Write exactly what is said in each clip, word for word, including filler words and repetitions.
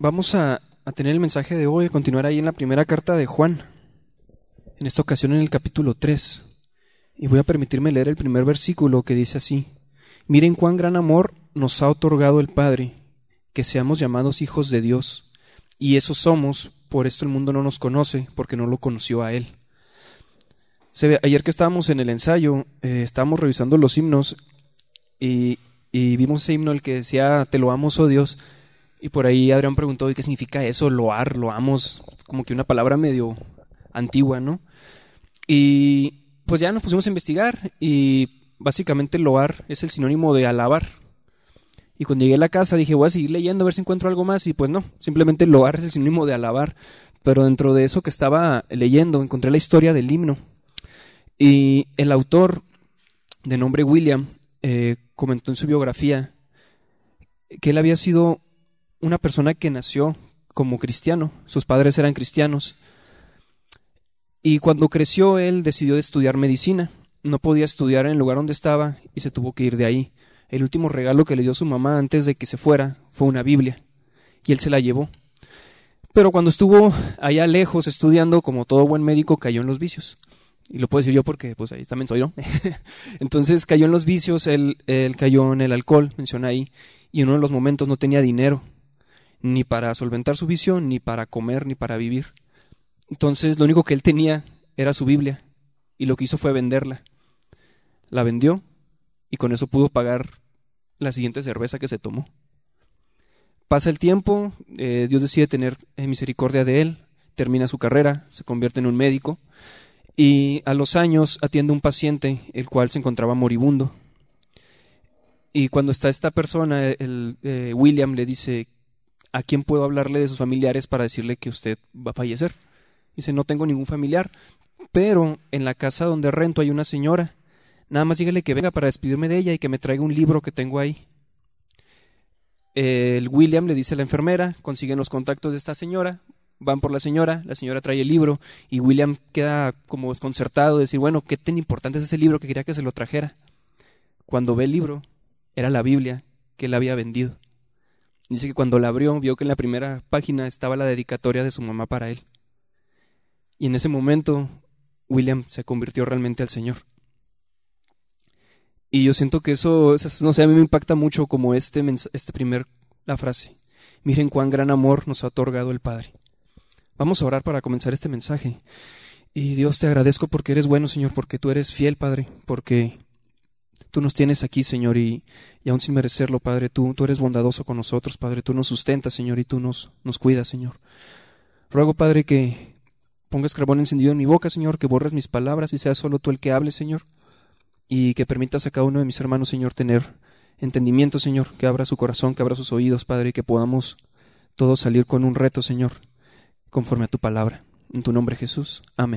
Vamos a, a tener el mensaje de hoy, a continuar ahí en la primera carta de Juan, en esta ocasión en el capítulo tres. Y voy a permitirme leer el primer versículo que dice así: Miren cuán gran amor nos ha otorgado el Padre, que seamos llamados hijos de Dios. Y eso somos, por esto el mundo no nos conoce, porque no lo conoció a Él. Se ve, ayer que estábamos en el ensayo, eh, estábamos revisando los himnos y, y vimos ese himno el que decía te loamos, oh Dios. Y por ahí Adrián preguntó, ¿y qué significa eso? Loar, loamos, como que una palabra medio antigua, ¿no? Y pues ya nos pusimos a investigar y básicamente loar es el sinónimo de alabar. Y cuando llegué a la casa dije, voy a seguir leyendo a ver si encuentro algo más, y pues no, simplemente loar es el sinónimo de alabar. Pero dentro de eso que estaba leyendo encontré la historia del himno. Y el autor, de nombre William, eh, comentó en su biografía que él había sido una persona que nació como cristiano, sus padres eran cristianos, y cuando creció él decidió estudiar medicina. No podía estudiar en el lugar donde estaba y se tuvo que ir de ahí. El último regalo que le dio su mamá antes de que se fuera fue una Biblia, y él se la llevó. Pero cuando estuvo allá lejos estudiando, como todo buen médico, cayó en los vicios. Y lo puedo decir yo porque pues ahí también soy yo. Entonces cayó en los vicios, él, él cayó en el alcohol, menciona ahí, y en uno de los momentos no tenía dinero, ni para solventar su vicio, ni para comer, ni para vivir. Entonces lo único que él tenía era su Biblia, y lo que hizo fue venderla. La vendió, y con eso pudo pagar la siguiente cerveza que se tomó. Pasa el tiempo, eh, Dios decide tener misericordia de él, termina su carrera, se convierte en un médico, y a los años atiende a un paciente, el cual se encontraba moribundo. Y cuando está esta persona, el, eh, William le dice, ¿a quién puedo hablarle de sus familiares para decirle que usted va a fallecer? Dice, no tengo ningún familiar, pero en la casa donde rento hay una señora. Nada más dígale que venga para despedirme de ella y que me traiga un libro que tengo ahí. El William le dice a la enfermera, consiguen los contactos de esta señora, van por la señora, la señora trae el libro y William queda como desconcertado de decir, bueno, ¿qué tan importante es ese libro que quería que se lo trajera? Cuando ve el libro, era la Biblia que él había vendido. Dice que cuando la abrió, vio que en la primera página estaba la dedicatoria de su mamá para él. Y en ese momento, William se convirtió realmente al Señor. Y yo siento que eso, no sé, a mí me impacta mucho como este, este primer, la frase. Miren cuán gran amor nos ha otorgado el Padre. Vamos a orar para comenzar este mensaje. Y Dios, te agradezco porque eres bueno, Señor, porque tú eres fiel, Padre, porque tú nos tienes aquí, Señor, y, y aún sin merecerlo, Padre, tú, tú eres bondadoso con nosotros, Padre, tú nos sustentas, Señor, y tú nos, nos cuidas, Señor. Ruego, Padre, que pongas carbón encendido en mi boca, Señor, que borres mis palabras y seas solo tú el que hable, Señor, y que permitas a cada uno de mis hermanos, Señor, tener entendimiento, Señor, que abra su corazón, que abra sus oídos, Padre, y que podamos todos salir con un reto, Señor, conforme a tu palabra. En tu nombre, Jesús. Amén.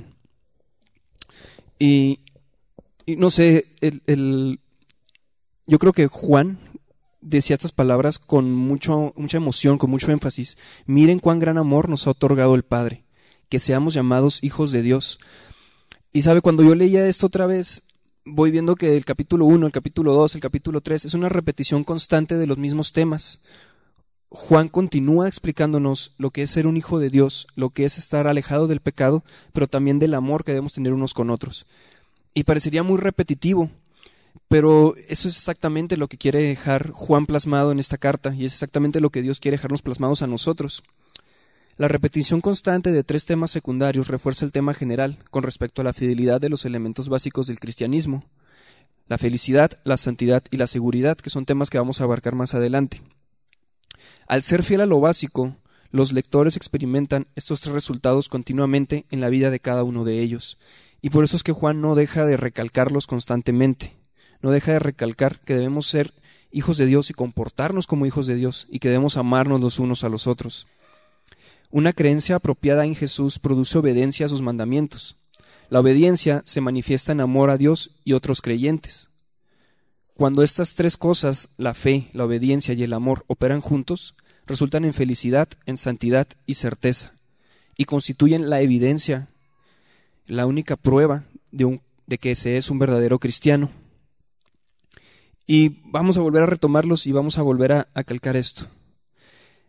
Y, y no sé, el, el, yo creo que Juan decía estas palabras con mucho, mucha emoción, con mucho énfasis. Miren cuán gran amor nos ha otorgado el Padre, que seamos llamados hijos de Dios. Y sabe, cuando yo leía esto otra vez, voy viendo que el capítulo uno, el capítulo dos, el capítulo tres es una repetición constante de los mismos temas. Juan continúa explicándonos lo que es ser un hijo de Dios, lo que es estar alejado del pecado, pero también del amor que debemos tener unos con otros. Y parecería muy repetitivo, pero eso es exactamente lo que quiere dejar Juan plasmado en esta carta, y es exactamente lo que Dios quiere dejarnos plasmados a nosotros. La repetición constante de tres temas secundarios refuerza el tema general con respecto a la fidelidad de los elementos básicos del cristianismo, la felicidad, la santidad y la seguridad, que son temas que vamos a abarcar más adelante. Al ser fiel a lo básico, los lectores experimentan estos tres resultados continuamente en la vida de cada uno de ellos, y por eso es que Juan no deja de recalcarlos constantemente, no deja de recalcar que debemos ser hijos de Dios y comportarnos como hijos de Dios, y que debemos amarnos los unos a los otros. Una creencia apropiada en Jesús produce obediencia a sus mandamientos. La obediencia se manifiesta en amor a Dios y otros creyentes. Cuando estas tres cosas, la fe, la obediencia y el amor, operan juntos, resultan en felicidad, en santidad y certeza, y constituyen la evidencia, la única prueba de, un, de que se es un verdadero cristiano. Y vamos a volver a retomarlos y vamos a volver a, a calcar esto.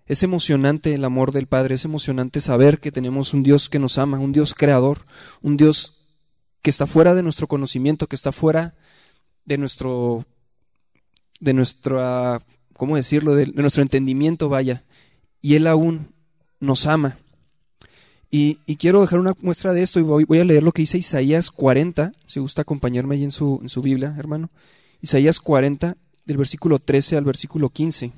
Es emocionante el amor del Padre, es emocionante saber que tenemos un Dios que nos ama, un Dios creador, un Dios que está fuera de nuestro conocimiento, que está fuera de nuestro, de nuestra, ¿cómo decirlo?, de, de nuestro entendimiento, vaya, y Él aún nos ama. Y, y quiero dejar una muestra de esto, y voy, voy a leer lo que dice Isaías cuarenta, si gusta acompañarme ahí en su, en su Biblia, hermano. Isaías cuarenta, del versículo trece al versículo quince.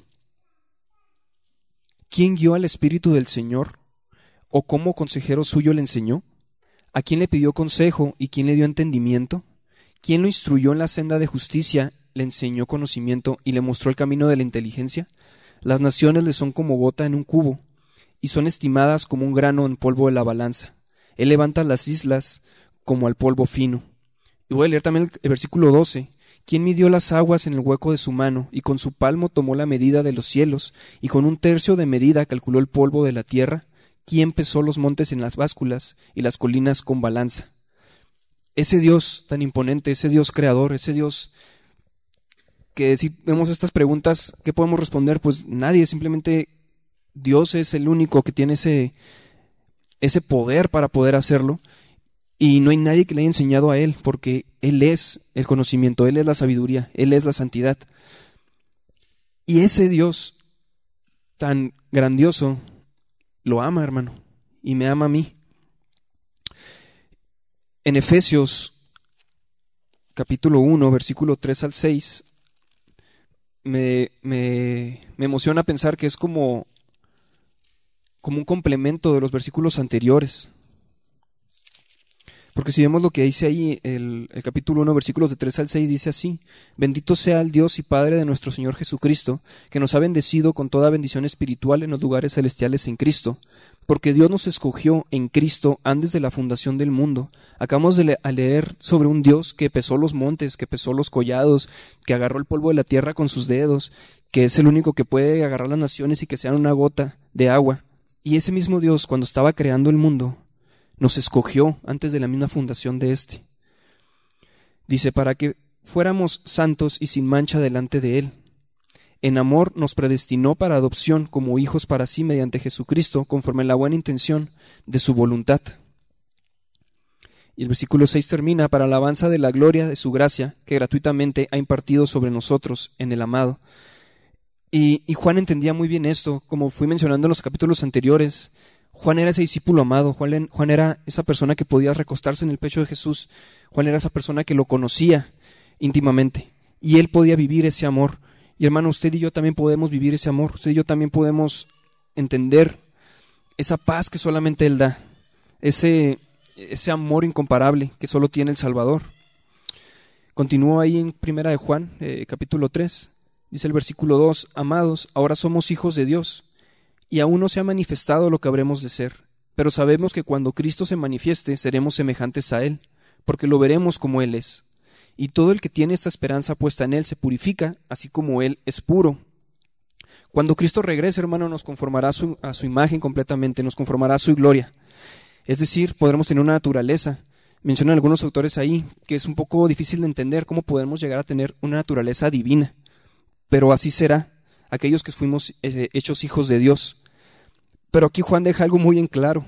¿Quién guió al Espíritu del Señor? ¿O cómo consejero suyo le enseñó? ¿A quién le pidió consejo y quién le dio entendimiento? ¿Quién lo instruyó en la senda de justicia, le enseñó conocimiento y le mostró el camino de la inteligencia? Las naciones le son como gota en un cubo, y son estimadas como un grano en polvo de la balanza. Él levanta las islas como al polvo fino. Y voy a leer también el, el versículo doce. ¿Quién midió las aguas en el hueco de su mano, y con su palmo tomó la medida de los cielos, y con un tercio de medida calculó el polvo de la tierra? ¿Quién pesó los montes en las básculas, y las colinas con balanza? Ese Dios tan imponente, ese Dios creador, ese Dios que si vemos estas preguntas, ¿qué podemos responder? Pues nadie, simplemente Dios es el único que tiene ese, ese poder para poder hacerlo. Y no hay nadie que le haya enseñado a Él, porque Él es el conocimiento, Él es la sabiduría, Él es la santidad. Y ese Dios tan grandioso lo ama, hermano, y me ama a mí. En Efesios capítulo uno, versículo tres al seis, me, me, me emociona pensar que es como, como un complemento de los versículos anteriores. Porque si vemos lo que dice ahí, el, el capítulo uno, versículos de tres al seis, dice así: Bendito sea el Dios y Padre de nuestro Señor Jesucristo, que nos ha bendecido con toda bendición espiritual en los lugares celestiales en Cristo, porque Dios nos escogió en Cristo antes de la fundación del mundo. Acabamos de le- a leer sobre un Dios que pesó los montes, que pesó los collados, que agarró el polvo de la tierra con sus dedos, que es el único que puede agarrar las naciones y que sean una gota de agua. Y ese mismo Dios, cuando estaba creando el mundo, nos escogió antes de la misma fundación de éste. Dice, para que fuéramos santos y sin mancha delante de Él. En amor nos predestinó para adopción como hijos para sí mediante Jesucristo, conforme a la buena intención de su voluntad. Y el versículo seis termina, para alabanza de la gloria de su gracia, que gratuitamente ha impartido sobre nosotros en el amado. Y, y Juan entendía muy bien esto, como fui mencionando en los capítulos anteriores. Juan era ese discípulo amado, Juan, Juan era esa persona que podía recostarse en el pecho de Jesús, Juan era esa persona que lo conocía íntimamente, y él podía vivir ese amor. Y hermano, usted y yo también podemos vivir ese amor, usted y yo también podemos entender esa paz que solamente Él da, ese, ese amor incomparable que solo tiene el Salvador. Continúo ahí en Primera de Juan, eh, capítulo tres, dice el versículo dos, Amados, ahora somos hijos de Dios, y aún no se ha manifestado lo que habremos de ser, pero sabemos que cuando Cristo se manifieste seremos semejantes a Él, porque lo veremos como Él es. Y todo el que tiene esta esperanza puesta en Él se purifica, así como Él es puro. Cuando Cristo regrese, hermano, nos conformará a su, a su imagen completamente, nos conformará a su gloria. Es decir, podremos tener una naturaleza. Mencionan algunos autores ahí que es un poco difícil de entender cómo podemos llegar a tener una naturaleza divina, pero así será aquellos que fuimos eh, hechos hijos de Dios. Pero aquí Juan deja algo muy en claro.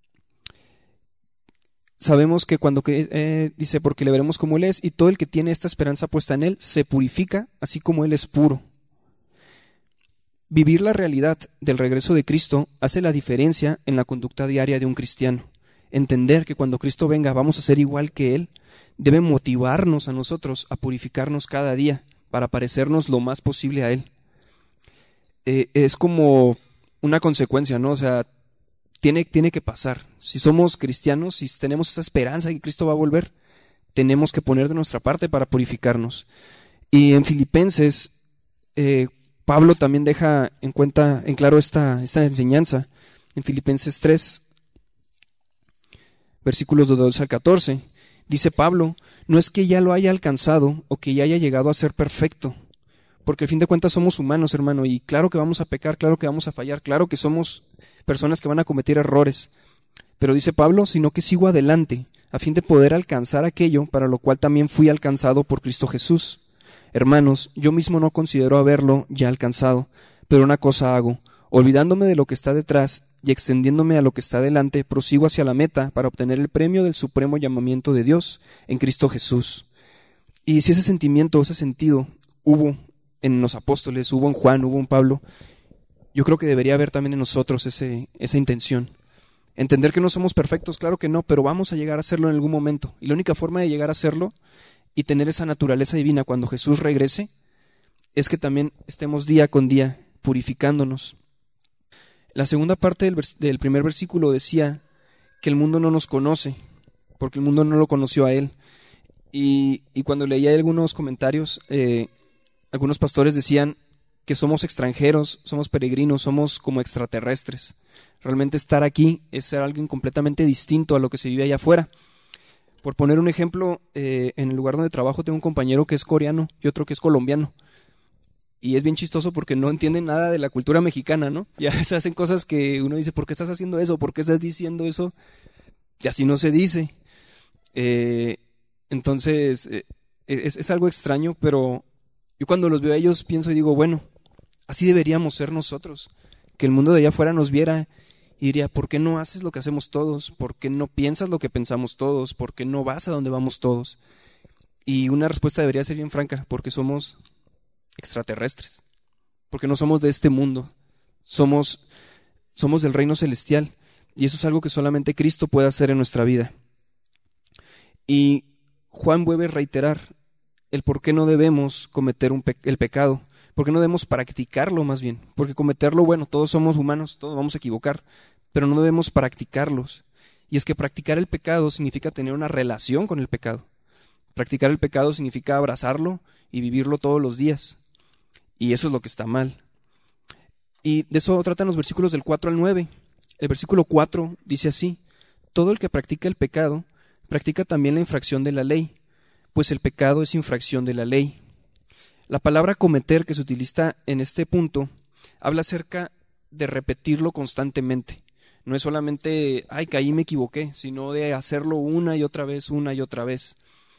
Sabemos que cuando eh, dice, porque le veremos como Él es, y todo el que tiene esta esperanza puesta en Él se purifica, así como Él es puro. Vivir la realidad del regreso de Cristo hace la diferencia en la conducta diaria de un cristiano. Entender que cuando Cristo venga vamos a ser igual que Él debe motivarnos a nosotros a purificarnos cada día para parecernos lo más posible a Él. Eh, es como una consecuencia, ¿no? O sea, tiene, tiene que pasar. Si somos cristianos, si tenemos esa esperanza de que Cristo va a volver, tenemos que poner de nuestra parte para purificarnos. Y en Filipenses, eh, Pablo también deja en cuenta, en claro esta, esta enseñanza. En Filipenses tres, versículos de doce al catorce, dice Pablo, no es que ya lo haya alcanzado o que ya haya llegado a ser perfecto, porque al fin de cuentas somos humanos, hermano, y claro que vamos a pecar, claro que vamos a fallar, claro que somos personas que van a cometer errores, pero dice Pablo, sino que sigo adelante, a fin de poder alcanzar aquello para lo cual también fui alcanzado por Cristo Jesús. Hermanos, yo mismo no considero haberlo ya alcanzado, pero una cosa hago, Olvidándome de lo que está detrás y extendiéndome a lo que está delante, prosigo hacia la meta para obtener el premio del supremo llamamiento de Dios en Cristo Jesús. Y si ese sentimiento, ese sentido hubo en los apóstoles, hubo en Juan, hubo en Pablo, yo creo que debería haber también en nosotros ese, esa intención. Entender que no somos perfectos, claro que no, pero vamos a llegar a serlo en algún momento. Y la única forma de llegar a serlo y tener esa naturaleza divina cuando Jesús regrese es que también estemos día con día purificándonos. La segunda parte del, vers- del primer versículo decía que el mundo no nos conoce, porque el mundo no lo conoció a Él. Y, y cuando leía algunos comentarios, eh, algunos pastores decían que somos extranjeros, somos peregrinos, somos como extraterrestres. Realmente estar aquí es ser alguien completamente distinto a lo que se vive allá afuera. Por poner un ejemplo, eh, en el lugar donde trabajo tengo un compañero que es coreano y otro que es colombiano. Y es bien chistoso porque no entienden nada de la cultura mexicana, ¿no? Y a veces hacen cosas que uno dice, ¿por qué estás haciendo eso? ¿Por qué estás diciendo eso? Y así no se dice. Eh, entonces, eh, es, es algo extraño, pero yo cuando los veo a ellos pienso y digo, bueno, así deberíamos ser nosotros. Que el mundo de allá afuera nos viera y diría, ¿por qué no haces lo que hacemos todos? ¿Por qué no piensas lo que pensamos todos? ¿Por qué no vas a donde vamos todos? Y una respuesta debería ser bien franca, porque somos extraterrestres, porque no somos de este mundo, somos, somos del reino celestial, y eso es algo que solamente Cristo puede hacer en nuestra vida. Y Juan vuelve a reiterar el por qué no debemos cometer un pe- el pecado, por qué no debemos practicarlo más bien, porque cometerlo, bueno, todos somos humanos, todos vamos a equivocar, pero no debemos practicarlos. Y es que practicar el pecado significa tener una relación con el pecado. Practicar el pecado significa abrazarlo y vivirlo todos los días. Y eso es lo que está mal. Y de eso tratan los versículos del cuatro al nueve. El versículo cuatro dice así: todo el que practica el pecado, practica también la infracción de la ley, pues el pecado es infracción de la ley. La palabra cometer que se utiliza en este punto habla acerca de repetirlo constantemente. No es solamente, ay, que ahí me equivoqué, sino de hacerlo una y otra vez, una y otra vez.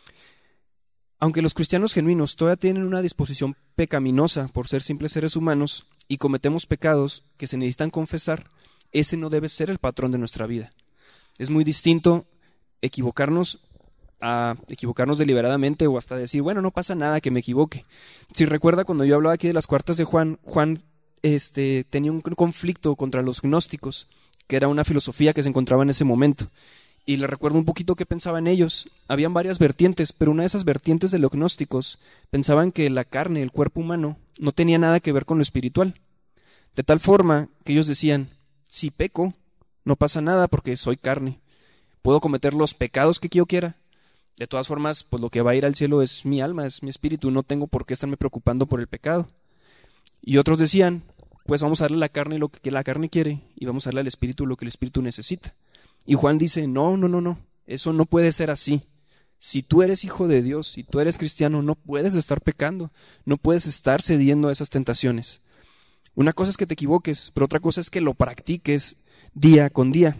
Aunque los cristianos genuinos todavía tienen una disposición pecaminosa por ser simples seres humanos y cometemos pecados que se necesitan confesar, ese no debe ser el patrón de nuestra vida. Es muy distinto equivocarnos a equivocarnos deliberadamente o hasta decir, bueno, no pasa nada que me equivoque. Si recuerda cuando yo hablaba aquí de las cartas de Juan, Juan este, tenía un conflicto contra los gnósticos, que era una filosofía que se encontraba en ese momento. Y le recuerdo un poquito qué pensaban ellos. Habían varias vertientes, pero una de esas vertientes de los gnósticos pensaban que la carne, el cuerpo humano, no tenía nada que ver con lo espiritual. De tal forma que ellos decían, si peco, no pasa nada porque soy carne. Puedo cometer los pecados que yo quiera. De todas formas, pues lo que va a ir al cielo es mi alma, es mi espíritu. No tengo por qué estarme preocupando por el pecado. Y otros decían, pues vamos a darle a la carne lo que la carne quiere y vamos a darle al espíritu lo que el espíritu necesita. Y Juan dice, no, no, no, no, eso no puede ser así. Si tú eres hijo de Dios, si tú eres cristiano, no puedes estar pecando, no puedes estar cediendo a esas tentaciones. Una cosa es que te equivoques, pero otra cosa es que lo practiques día con día.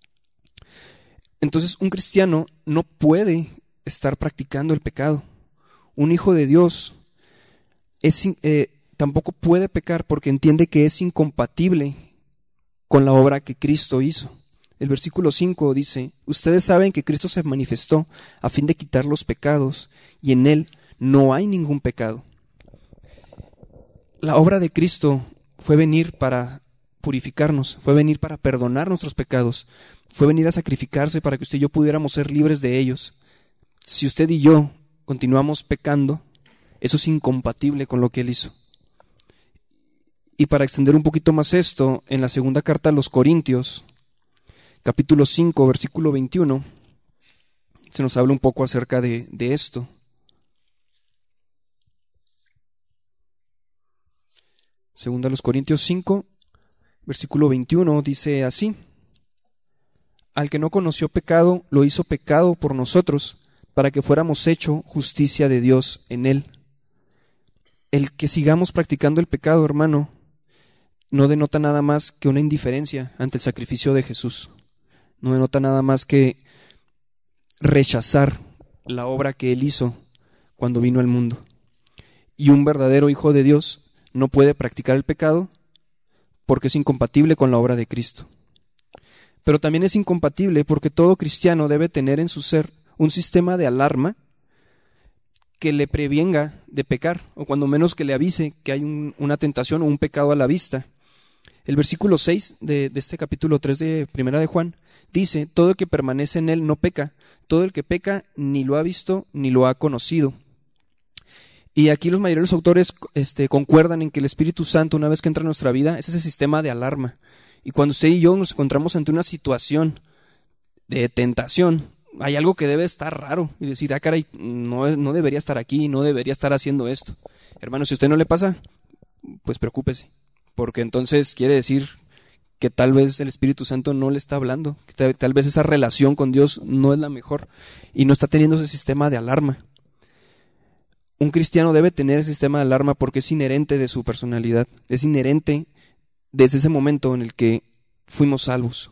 Entonces, un cristiano no puede estar practicando el pecado. Un hijo de Dios es, eh, tampoco puede pecar porque entiende que es incompatible con la obra que Cristo hizo. El versículo cinco dice, ustedes saben que Cristo se manifestó a fin de quitar los pecados, y en Él no hay ningún pecado. La obra de Cristo fue venir para purificarnos, fue venir para perdonar nuestros pecados, fue venir a sacrificarse para que usted y yo pudiéramos ser libres de ellos. Si usted y yo continuamos pecando, eso es incompatible con lo que Él hizo. Y para extender un poquito más esto, en la segunda carta a los Corintios, capítulo cinco, versículo veintiuno, se nos habla un poco acerca de, de esto. Segunda a los Corintios cinco, versículo veintiuno, dice así: al que no conoció pecado, lo hizo pecado por nosotros, para que fuéramos hecho justicia de Dios en él. El que sigamos practicando el pecado, hermano, no denota nada más que una indiferencia ante el sacrificio de Jesús. No denota nada más que rechazar la obra que Él hizo cuando vino al mundo. Y un verdadero hijo de Dios no puede practicar el pecado porque es incompatible con la obra de Cristo. Pero también es incompatible porque todo cristiano debe tener en su ser un sistema de alarma que le prevenga de pecar, o cuando menos que le avise que hay un, una tentación o un pecado a la vista. El versículo seis de, de este capítulo tres de Primera de Juan dice: todo el que permanece en él no peca, todo el que peca ni lo ha visto ni lo ha conocido. Y aquí los mayores autores este, concuerdan en que el Espíritu Santo, una vez que entra en nuestra vida, es ese sistema de alarma. Y cuando usted y yo nos encontramos ante una situación de tentación, hay algo que debe estar raro y decir: ah, caray, no, no debería estar aquí, no debería estar haciendo esto. Hermano, si a usted no le pasa, pues preocúpese, porque entonces quiere decir que tal vez el Espíritu Santo no le está hablando, que tal, tal vez esa relación con Dios no es la mejor y no está teniendo ese sistema de alarma. Un cristiano debe tener ese sistema de alarma porque es inherente de su personalidad, es inherente desde ese momento en el que fuimos salvos.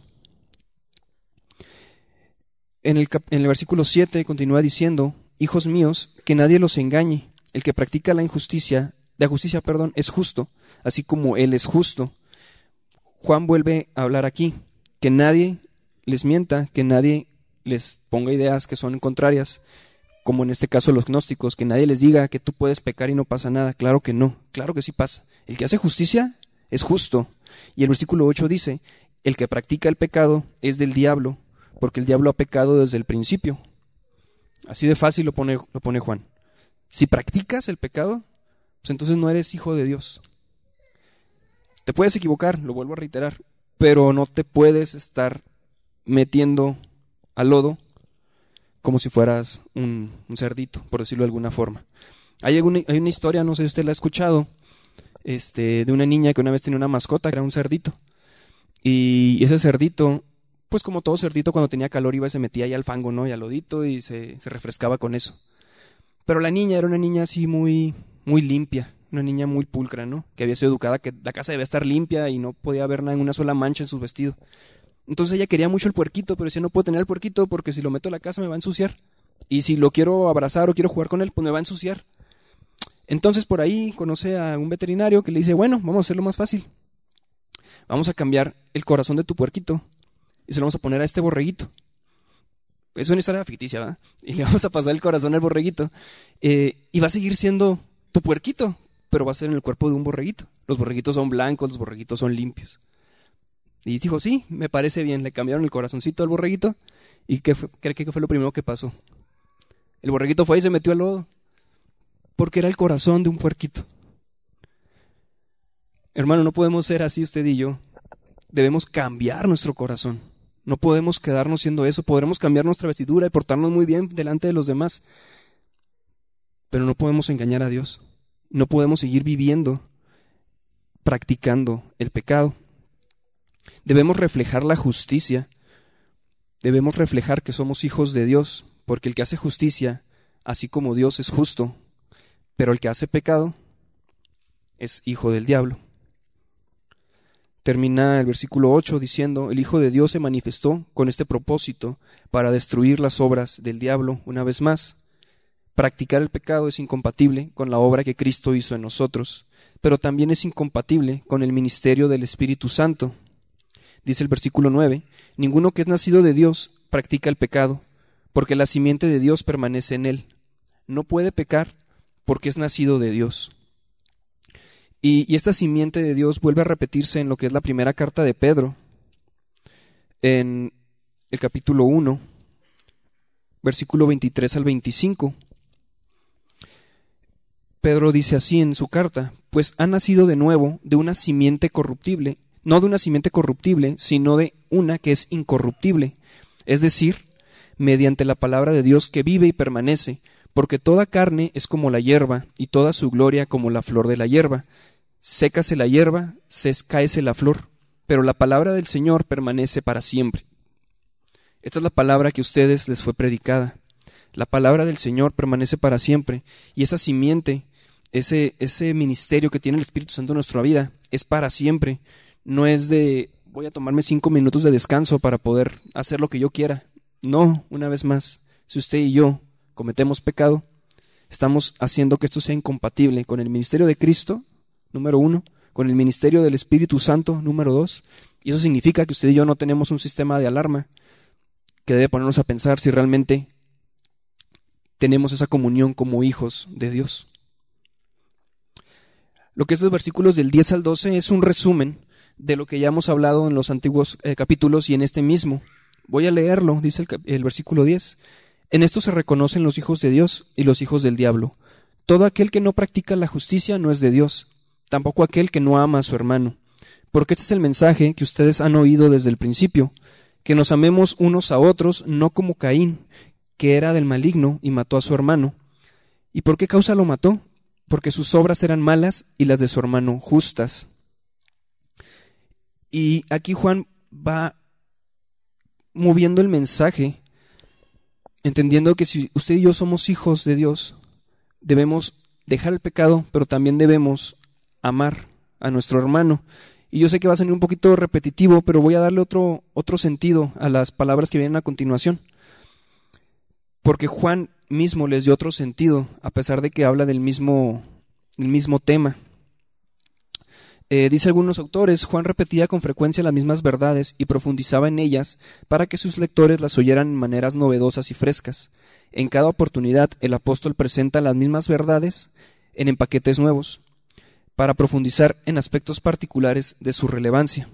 En el, cap- en el versículo siete continúa diciendo: hijos míos, que nadie los engañe, el que practica la injusticia, la justicia, perdón, es justo, así como él es justo. Juan vuelve a hablar aquí, que nadie les mienta, que nadie les ponga ideas que son contrarias, como en este caso los gnósticos, que nadie les diga que tú puedes pecar y no pasa nada. Claro que no, claro que sí pasa. El que hace justicia es justo. Y el versículo ocho dice: el que practica el pecado es del diablo, porque el diablo ha pecado desde el principio. Así de fácil lo pone, lo pone Juan. Si practicas el pecado, pues entonces no eres hijo de Dios. Te puedes equivocar, lo vuelvo a reiterar, pero no te puedes estar metiendo al lodo como si fueras un, un cerdito, por decirlo de alguna forma. Hay, alguna, hay una historia, no sé si usted la ha escuchado, este, de una niña que una vez tenía una mascota, que era un cerdito. Y ese cerdito, pues como todo cerdito, cuando tenía calor iba y se metía ahí al fango, ¿no? Y al lodito, y se, se refrescaba con eso. Pero la niña era una niña así muy, muy limpia, una niña muy pulcra, ¿no? Que había sido educada, que la casa debía estar limpia y no podía haber nada, una sola mancha en sus vestidos. Entonces ella quería mucho el puerquito, pero decía: no puedo tener el puerquito porque si lo meto a la casa me va a ensuciar. Y si lo quiero abrazar o quiero jugar con él, pues me va a ensuciar. Entonces por ahí conoce a un veterinario que le dice: bueno, vamos a hacerlo más fácil. Vamos a cambiar el corazón de tu puerquito y se lo vamos a poner a este borreguito. Es una historia ficticia, ¿verdad? Y le vamos a pasar el corazón al borreguito. Eh, y va a seguir siendo tu puerquito, pero va a ser en el cuerpo de un borreguito. Los borreguitos son blancos, los borreguitos son limpios. Y dijo: sí, me parece bien. Le cambiaron el corazoncito al borreguito. ¿Y qué fue, cree que fue lo primero que pasó? El borreguito fue y se metió al lodo, porque era el corazón de un puerquito. Hermano, no podemos ser así usted y yo. Debemos cambiar nuestro corazón. No podemos quedarnos siendo eso. Podremos cambiar nuestra vestidura y portarnos muy bien delante de los demás, pero no podemos engañar a Dios. No podemos seguir viviendo, practicando el pecado. Debemos reflejar la justicia. Debemos reflejar que somos hijos de Dios, porque el que hace justicia, así como Dios, es justo, pero el que hace pecado es hijo del diablo. Termina el versículo ocho diciendo: el Hijo de Dios se manifestó con este propósito, para destruir las obras del diablo. Una vez más, practicar el pecado es incompatible con la obra que Cristo hizo en nosotros, pero también es incompatible con el ministerio del Espíritu Santo. Dice el versículo nueve: ninguno que es nacido de Dios practica el pecado, porque la simiente de Dios permanece en él. No puede pecar porque es nacido de Dios. Y, y esta simiente de Dios vuelve a repetirse en lo que es la primera carta de Pedro, en el capítulo uno, versículo veintitrés al veinticinco. Pedro dice así en su carta: pues ha nacido de nuevo de una simiente corruptible, no de una simiente corruptible, sino de una que es incorruptible, es decir, mediante la palabra de Dios que vive y permanece, porque toda carne es como la hierba, y toda su gloria como la flor de la hierba. Sécase la hierba, se cáese la flor, pero la palabra del Señor permanece para siempre. Esta es la palabra que a ustedes les fue predicada. La palabra del Señor permanece para siempre, y esa simiente, ese, ese ministerio que tiene el Espíritu Santo en nuestra vida, es para siempre. No es de: voy a tomarme cinco minutos de descanso para poder hacer lo que yo quiera. No, una vez más, si usted y yo cometemos pecado, estamos haciendo que esto sea incompatible con el ministerio de Cristo, número uno, con el ministerio del Espíritu Santo, número dos. Y eso significa que usted y yo no tenemos un sistema de alarma que debe ponernos a pensar si realmente tenemos esa comunión como hijos de Dios. Lo que es los versículos del diez al doce es un resumen de lo que ya hemos hablado en los antiguos eh, capítulos y en este mismo. Voy a leerlo, dice el, el versículo diez. En esto se reconocen los hijos de Dios y los hijos del diablo. Todo aquel que no practica la justicia no es de Dios, tampoco aquel que no ama a su hermano. Porque este es el mensaje que ustedes han oído desde el principio, que nos amemos unos a otros, no como Caín, que era del maligno y mató a su hermano. ¿Y por qué causa lo mató? Porque sus obras eran malas y las de su hermano justas. Y aquí Juan va moviendo el mensaje, entendiendo que si usted y yo somos hijos de Dios, debemos dejar el pecado, pero también debemos amar a nuestro hermano. Y yo sé que va a ser un poquito repetitivo, pero voy a darle otro, otro sentido a las palabras que vienen a continuación. Porque Juan mismo les dio otro sentido, a pesar de que habla del mismo, del mismo tema. Eh, dice algunos autores, Juan repetía con frecuencia las mismas verdades y profundizaba en ellas para que sus lectores las oyeran en maneras novedosas y frescas. En cada oportunidad el apóstol presenta las mismas verdades en empaquetes nuevos, para profundizar en aspectos particulares de su relevancia.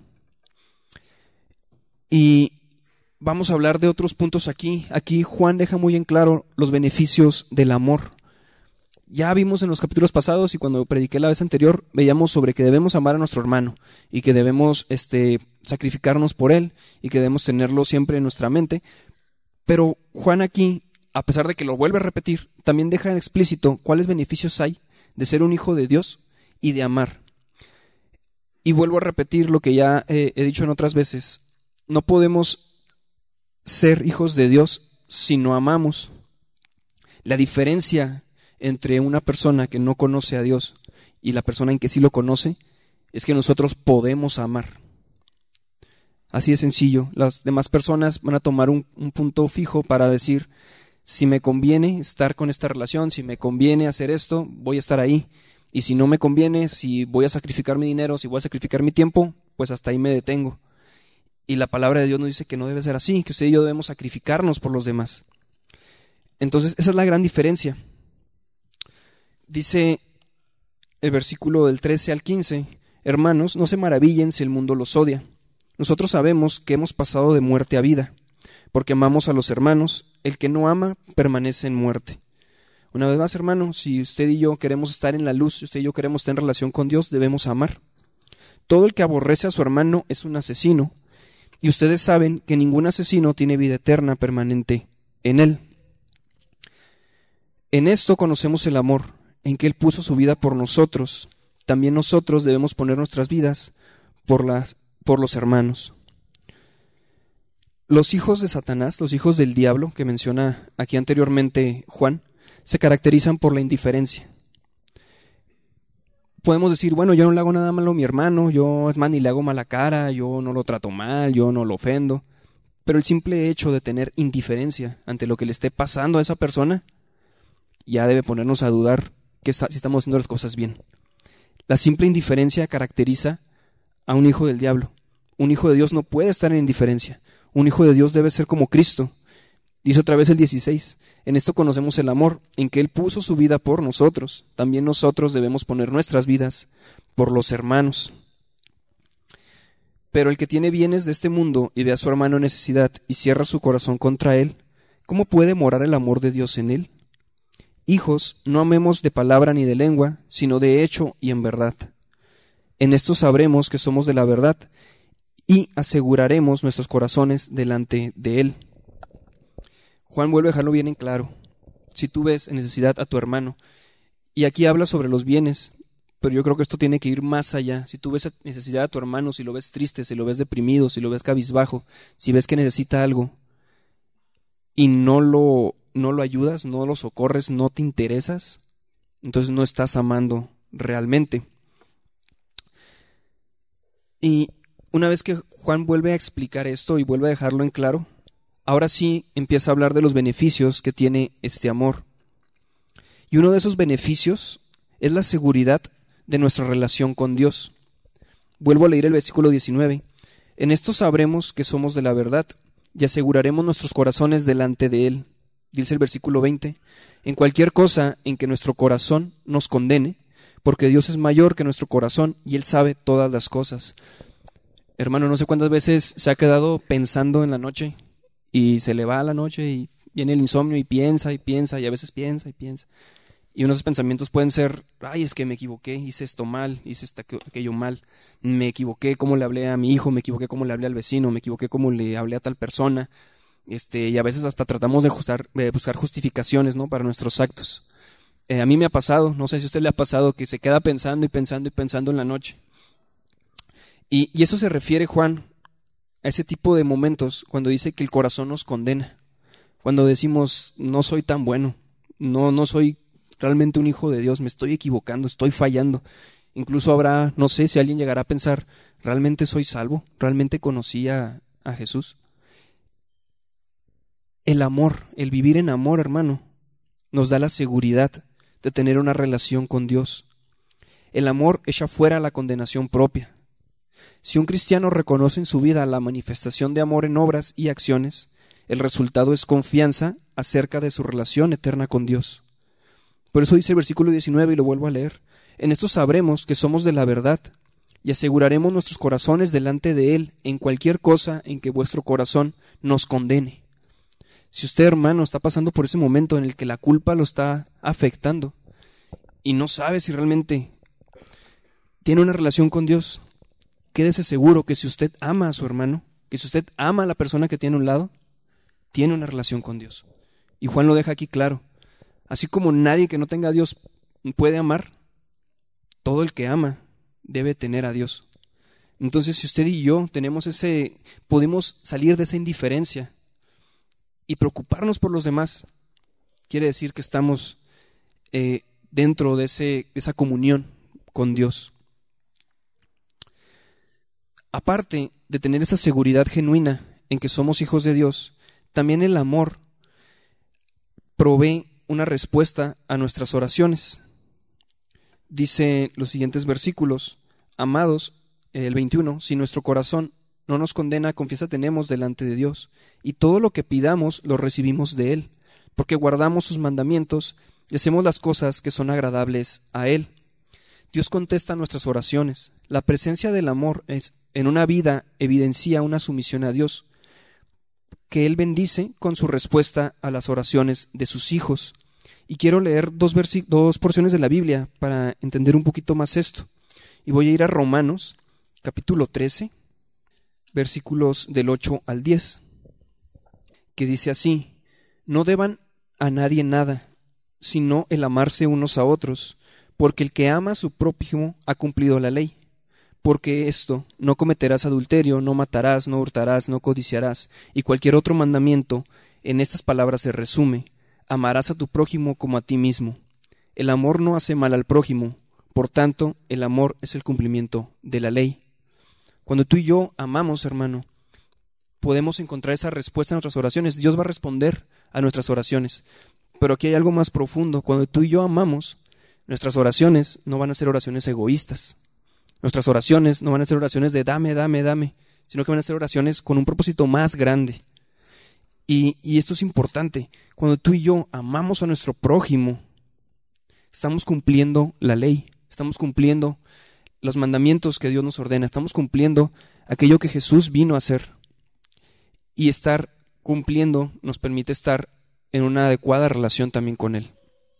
Y vamos a hablar de otros puntos aquí. Aquí Juan deja muy en claro los beneficios del amor. Ya vimos en los capítulos pasados y cuando prediqué la vez anterior, veíamos sobre que debemos amar a nuestro hermano y que debemos este, sacrificarnos por él y que debemos tenerlo siempre en nuestra mente. Pero Juan aquí, a pesar de que lo vuelve a repetir, también deja en explícito cuáles beneficios hay de ser un hijo de Dios y de amar. Y vuelvo a repetir lo que ya eh, he dicho en otras veces. No podemos ser hijos de Dios si no amamos. La diferencia entre una persona que no conoce a Dios y la persona en que sí lo conoce es que nosotros podemos amar. Así de sencillo. Las demás personas van a tomar un, un punto fijo para decir, si me conviene estar con esta relación, si me conviene hacer esto, voy a estar ahí. Y si no me conviene, si voy a sacrificar mi dinero, si voy a sacrificar mi tiempo, pues hasta ahí me detengo. Y la palabra de Dios nos dice que no debe ser así, que usted y yo debemos sacrificarnos por los demás. Entonces, esa es la gran diferencia. Dice el versículo del trece al quince, hermanos, no se maravillen si el mundo los odia. Nosotros sabemos que hemos pasado de muerte a vida, porque amamos a los hermanos. El que no ama permanece en muerte. Una vez más, hermano, si usted y yo queremos estar en la luz, si usted y yo queremos estar en relación con Dios, debemos amar. Todo el que aborrece a su hermano es un asesino, y ustedes saben que ningún asesino tiene vida eterna permanente en él. En esto conocemos el amor, en que Él puso su vida por nosotros. También nosotros debemos poner nuestras vidas por, las, por los hermanos. Los hijos de Satanás, los hijos del diablo, que menciona aquí anteriormente Juan, se caracterizan por la indiferencia. Podemos decir, bueno, yo no le hago nada malo a mi hermano, yo es más ni le hago mala cara, yo no lo trato mal, yo no lo ofendo. Pero el simple hecho de tener indiferencia ante lo que le esté pasando a esa persona ya debe ponernos a dudar que está, si estamos haciendo las cosas bien. La simple indiferencia caracteriza a un hijo del diablo. Un hijo de Dios no puede estar en indiferencia. Un hijo de Dios debe ser como Cristo. Dice otra vez el dieciséis, en esto conocemos el amor, en que Él puso su vida por nosotros. También nosotros debemos poner nuestras vidas por los hermanos. Pero el que tiene bienes de este mundo y ve a su hermano en necesidad y cierra su corazón contra él, ¿cómo puede morar el amor de Dios en él? Hijos, no amemos de palabra ni de lengua, sino de hecho y en verdad. En esto sabremos que somos de la verdad y aseguraremos nuestros corazones delante de Él. Juan vuelve a dejarlo bien en claro. Si tú ves en necesidad a tu hermano, y aquí habla sobre los bienes, pero yo creo que esto tiene que ir más allá. Si tú ves necesidad a tu hermano, si lo ves triste, si lo ves deprimido, si lo ves cabizbajo, si ves que necesita algo y no lo, no lo ayudas, no lo socorres, no te interesas, entonces no estás amando realmente. Y una vez que Juan vuelve a explicar esto y vuelve a dejarlo en claro, ahora sí empieza a hablar de los beneficios que tiene este amor. Y uno de esos beneficios es la seguridad de nuestra relación con Dios. Vuelvo a leer el versículo diecinueve. En esto sabremos que somos de la verdad y aseguraremos nuestros corazones delante de Él. Dice el versículo veinte. En cualquier cosa en que nuestro corazón nos condene, porque Dios es mayor que nuestro corazón y Él sabe todas las cosas. Hermano, no sé cuántas veces se ha quedado pensando en la noche y se le va a la noche y viene el insomnio y piensa y piensa y a veces piensa y piensa. Y unos pensamientos pueden ser, ay, es que me equivoqué, hice esto mal, hice esto, aquello mal, me equivoqué cómo le hablé a mi hijo, me equivoqué cómo le hablé al vecino, me equivoqué cómo le hablé a tal persona. Este, y a veces hasta tratamos de justar, eh, buscar justificaciones, ¿no?, para nuestros actos. Eh, a mí me ha pasado, no sé si a usted le ha pasado, que se queda pensando y pensando y pensando en la noche. Y, y eso se refiere, Juan, a ese tipo de momentos cuando dice que el corazón nos condena. Cuando decimos, no soy tan bueno, no, no soy realmente un hijo de Dios, me estoy equivocando, estoy fallando. Incluso habrá, no sé si alguien llegará a pensar, ¿realmente soy salvo? ¿Realmente conocí a, a Jesús? El amor, el vivir en amor, hermano, nos da la seguridad de tener una relación con Dios. El amor echa fuera la condenación propia. Si un cristiano reconoce en su vida la manifestación de amor en obras y acciones, el resultado es confianza acerca de su relación eterna con Dios. Por eso dice el versículo diecinueve, y lo vuelvo a leer. En esto sabremos que somos de la verdad, y aseguraremos nuestros corazones delante de Él en cualquier cosa en que vuestro corazón nos condene. Si usted, hermano, está pasando por ese momento en el que la culpa lo está afectando y no sabe si realmente tiene una relación con Dios, quédese seguro que si usted ama a su hermano, que si usted ama a la persona que tiene a un lado, tiene una relación con Dios. Y Juan lo deja aquí claro. Así como nadie que no tenga a Dios puede amar, todo el que ama debe tener a Dios. Entonces, si usted y yo tenemos ese, podemos salir de esa indiferencia y preocuparnos por los demás, quiere decir que estamos eh, dentro de ese, esa comunión con Dios. Aparte de tener esa seguridad genuina en que somos hijos de Dios, también el amor provee una respuesta a nuestras oraciones. Dice los siguientes versículos: amados, el veintiuno, si nuestro corazón no nos condena, confianza tenemos delante de Dios, y todo lo que pidamos lo recibimos de Él, porque guardamos sus mandamientos y hacemos las cosas que son agradables a Él. Dios contesta nuestras oraciones. La presencia del amor es, en una vida evidencia una sumisión a Dios, que Él bendice con su respuesta a las oraciones de sus hijos. Y quiero leer dos, versi- dos porciones de la Biblia para entender un poquito más esto. Y voy a ir a Romanos, capítulo trece, versículos del ocho al diez, que dice así: no deban a nadie nada, sino el amarse unos a otros, porque el que ama a su prójimo ha cumplido la ley. Porque esto, no cometerás adulterio, no matarás, no hurtarás, no codiciarás, y cualquier otro mandamiento, en estas palabras se resume: amarás a tu prójimo como a ti mismo. El amor no hace mal al prójimo, por tanto, el amor es el cumplimiento de la ley. Cuando tú y yo amamos, hermano, podemos encontrar esa respuesta en nuestras oraciones. Dios va a responder a nuestras oraciones. Pero aquí hay algo más profundo. Cuando tú y yo amamos, nuestras oraciones no van a ser oraciones egoístas. Nuestras oraciones no van a ser oraciones de dame, dame, dame, sino que van a ser oraciones con un propósito más grande. Y, y esto es importante. Cuando tú y yo amamos a nuestro prójimo, estamos cumpliendo la ley, estamos cumpliendo los mandamientos que Dios nos ordena, estamos cumpliendo aquello que Jesús vino a hacer. Y estar cumpliendo nos permite estar en una adecuada relación también con Él.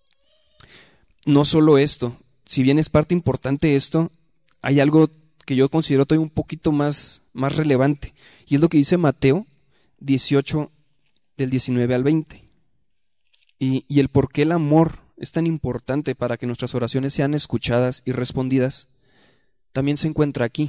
No solo esto, si bien es parte importante esto, hay algo que yo considero todavía un poquito más, más relevante, y es lo que dice Mateo dieciocho, del diecinueve al veinte. Y, y el por qué el amor es tan importante para que nuestras oraciones sean escuchadas y respondidas, también se encuentra aquí.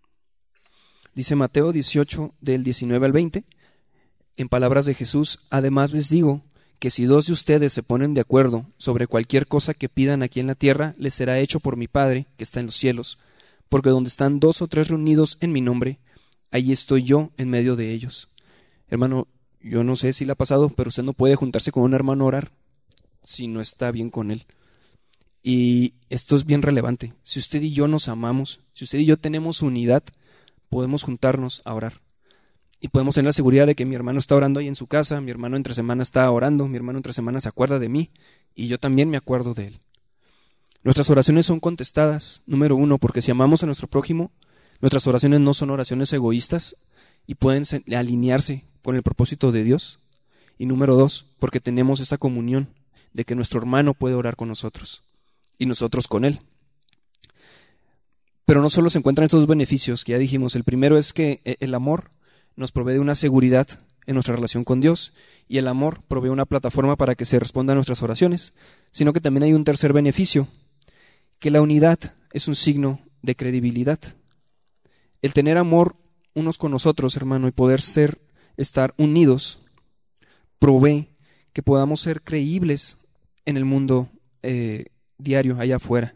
Dice Mateo dieciocho, del diecinueve al veinte, en palabras de Jesús: además les digo que si dos de ustedes se ponen de acuerdo sobre cualquier cosa que pidan aquí en la tierra, les será hecho por mi Padre que está en los cielos. Porque donde están dos o tres reunidos en mi nombre, allí estoy yo en medio de ellos. Hermano, yo no sé si le ha pasado, pero usted no puede juntarse con un hermano a orar si no está bien con él. Y esto es bien relevante. Si usted y yo nos amamos, si usted y yo tenemos unidad, podemos juntarnos a orar. Y podemos tener la seguridad de que mi hermano está orando ahí en su casa, mi hermano entre semana está orando, mi hermano entre semana se acuerda de mí y yo también me acuerdo de él. Nuestras oraciones son contestadas, número uno, porque si amamos a nuestro prójimo, nuestras oraciones no son oraciones egoístas y pueden alinearse con el propósito de Dios. Y número dos, porque tenemos esa comunión de que nuestro hermano puede orar con nosotros y nosotros con él. Pero no solo se encuentran estos dos beneficios que ya dijimos. El primero es que el amor nos provee de una seguridad en nuestra relación con Dios y el amor provee una plataforma para que se respondan a nuestras oraciones, sino que también hay un tercer beneficio, que la unidad es un signo de credibilidad. El tener amor unos con nosotros, hermano, y poder ser, estar unidos, provee que podamos ser creíbles en el mundo eh, diario allá afuera.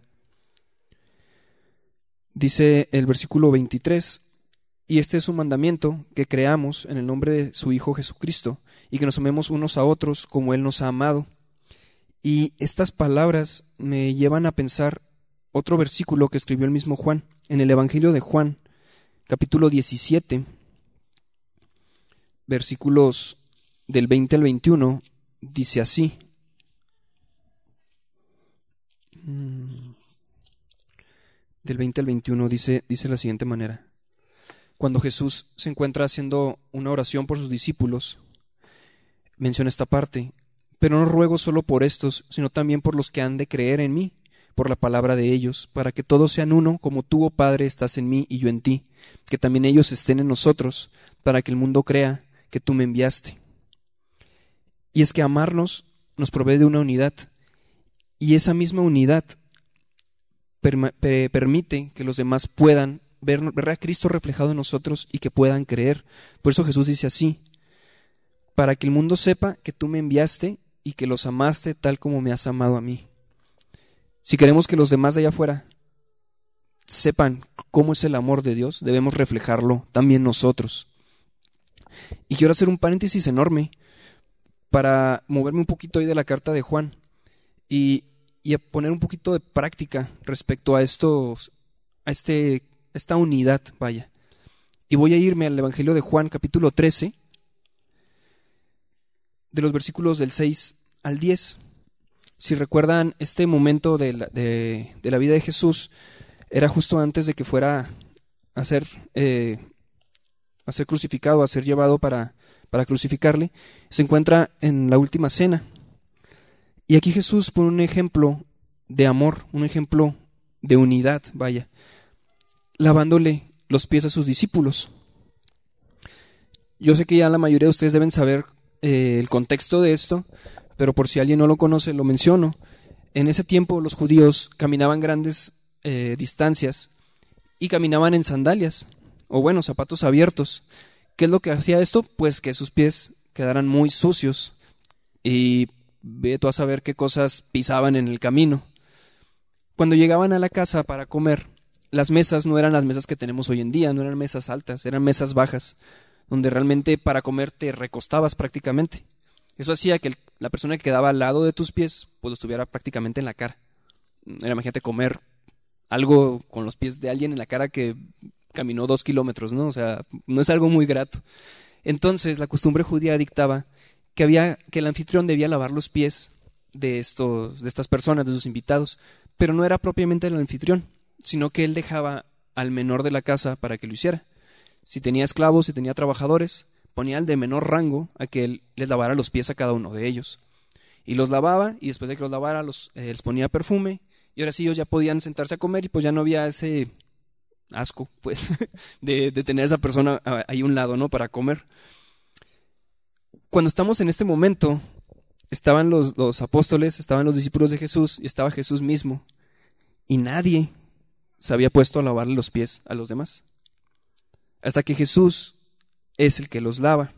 Dice el versículo veintitrés, y este es un mandamiento, que creamos en el nombre de su Hijo Jesucristo y que nos amemos unos a otros como Él nos ha amado. Y estas palabras me llevan a pensar otro versículo que escribió el mismo Juan, en el Evangelio de Juan, capítulo diecisiete, versículos del veinte al veintiuno, dice así. Del veinte al veintiuno dice, dice de la siguiente manera. Cuando Jesús se encuentra haciendo una oración por sus discípulos, menciona esta parte: pero no ruego solo por estos, sino también por los que han de creer en mí, por la palabra de ellos, para que todos sean uno, como tú, oh Padre, estás en mí y yo en ti, que también ellos estén en nosotros, para que el mundo crea que tú me enviaste. Y es que amarnos nos provee de una unidad, y esa misma unidad perma- per- permite que los demás puedan ver, ver a Cristo reflejado en nosotros y que puedan creer. Por eso Jesús dice así: para que el mundo sepa que tú me enviaste y que los amaste tal como me has amado a mí. Si queremos que los demás de allá afuera sepan cómo es el amor de Dios, debemos reflejarlo también nosotros. Y quiero hacer un paréntesis enorme para moverme un poquito ahí de la carta de Juan y, y a poner un poquito de práctica respecto a estos, a este, esta unidad, vaya. Y voy a irme al Evangelio de Juan, capítulo trece, de los versículos del seis al diez. Si recuerdan, este momento de la, de, de la vida de Jesús era justo antes de que fuera a ser, eh, a ser crucificado, a ser llevado para, para crucificarle. Se encuentra en la última cena. Y aquí Jesús pone un ejemplo de amor, un ejemplo de unidad, vaya, lavándole los pies a sus discípulos. Yo sé que ya la mayoría de ustedes deben saber eh, el contexto de esto, pero por si alguien no lo conoce, lo menciono. En ese tiempo los judíos caminaban grandes eh, distancias y caminaban en sandalias, o bueno, zapatos abiertos. ¿Qué es lo que hacía esto? Pues que sus pies quedaran muy sucios y ve tú a saber qué cosas pisaban en el camino. Cuando llegaban a la casa para comer, las mesas no eran las mesas que tenemos hoy en día, no eran mesas altas, eran mesas bajas, donde realmente para comer te recostabas prácticamente. Eso hacía que el, la persona que quedaba al lado de tus pies pues lo estuviera prácticamente en la cara. Era, imagínate comer algo con los pies de alguien en la cara que caminó dos kilómetros, ¿no? O sea, no es algo muy grato. Entonces, la costumbre judía dictaba que había que el anfitrión debía lavar los pies de estos, de estas personas, de sus invitados, pero no era propiamente el anfitrión, sino que él dejaba al menor de la casa para que lo hiciera. Si tenía esclavos, si tenía trabajadores, ponía al de menor rango a que él les lavara los pies a cada uno de ellos. Y los lavaba, y después de que los lavara, los, eh, les ponía perfume, y ahora sí ellos ya podían sentarse a comer, y pues ya no había ese asco, pues, de, de tener a esa persona ahí a un lado, ¿no?, para comer. Cuando estamos en este momento, estaban los, los apóstoles, estaban los discípulos de Jesús, y estaba Jesús mismo, y nadie se había puesto a lavarle los pies a los demás. Hasta que Jesús es el que los lava.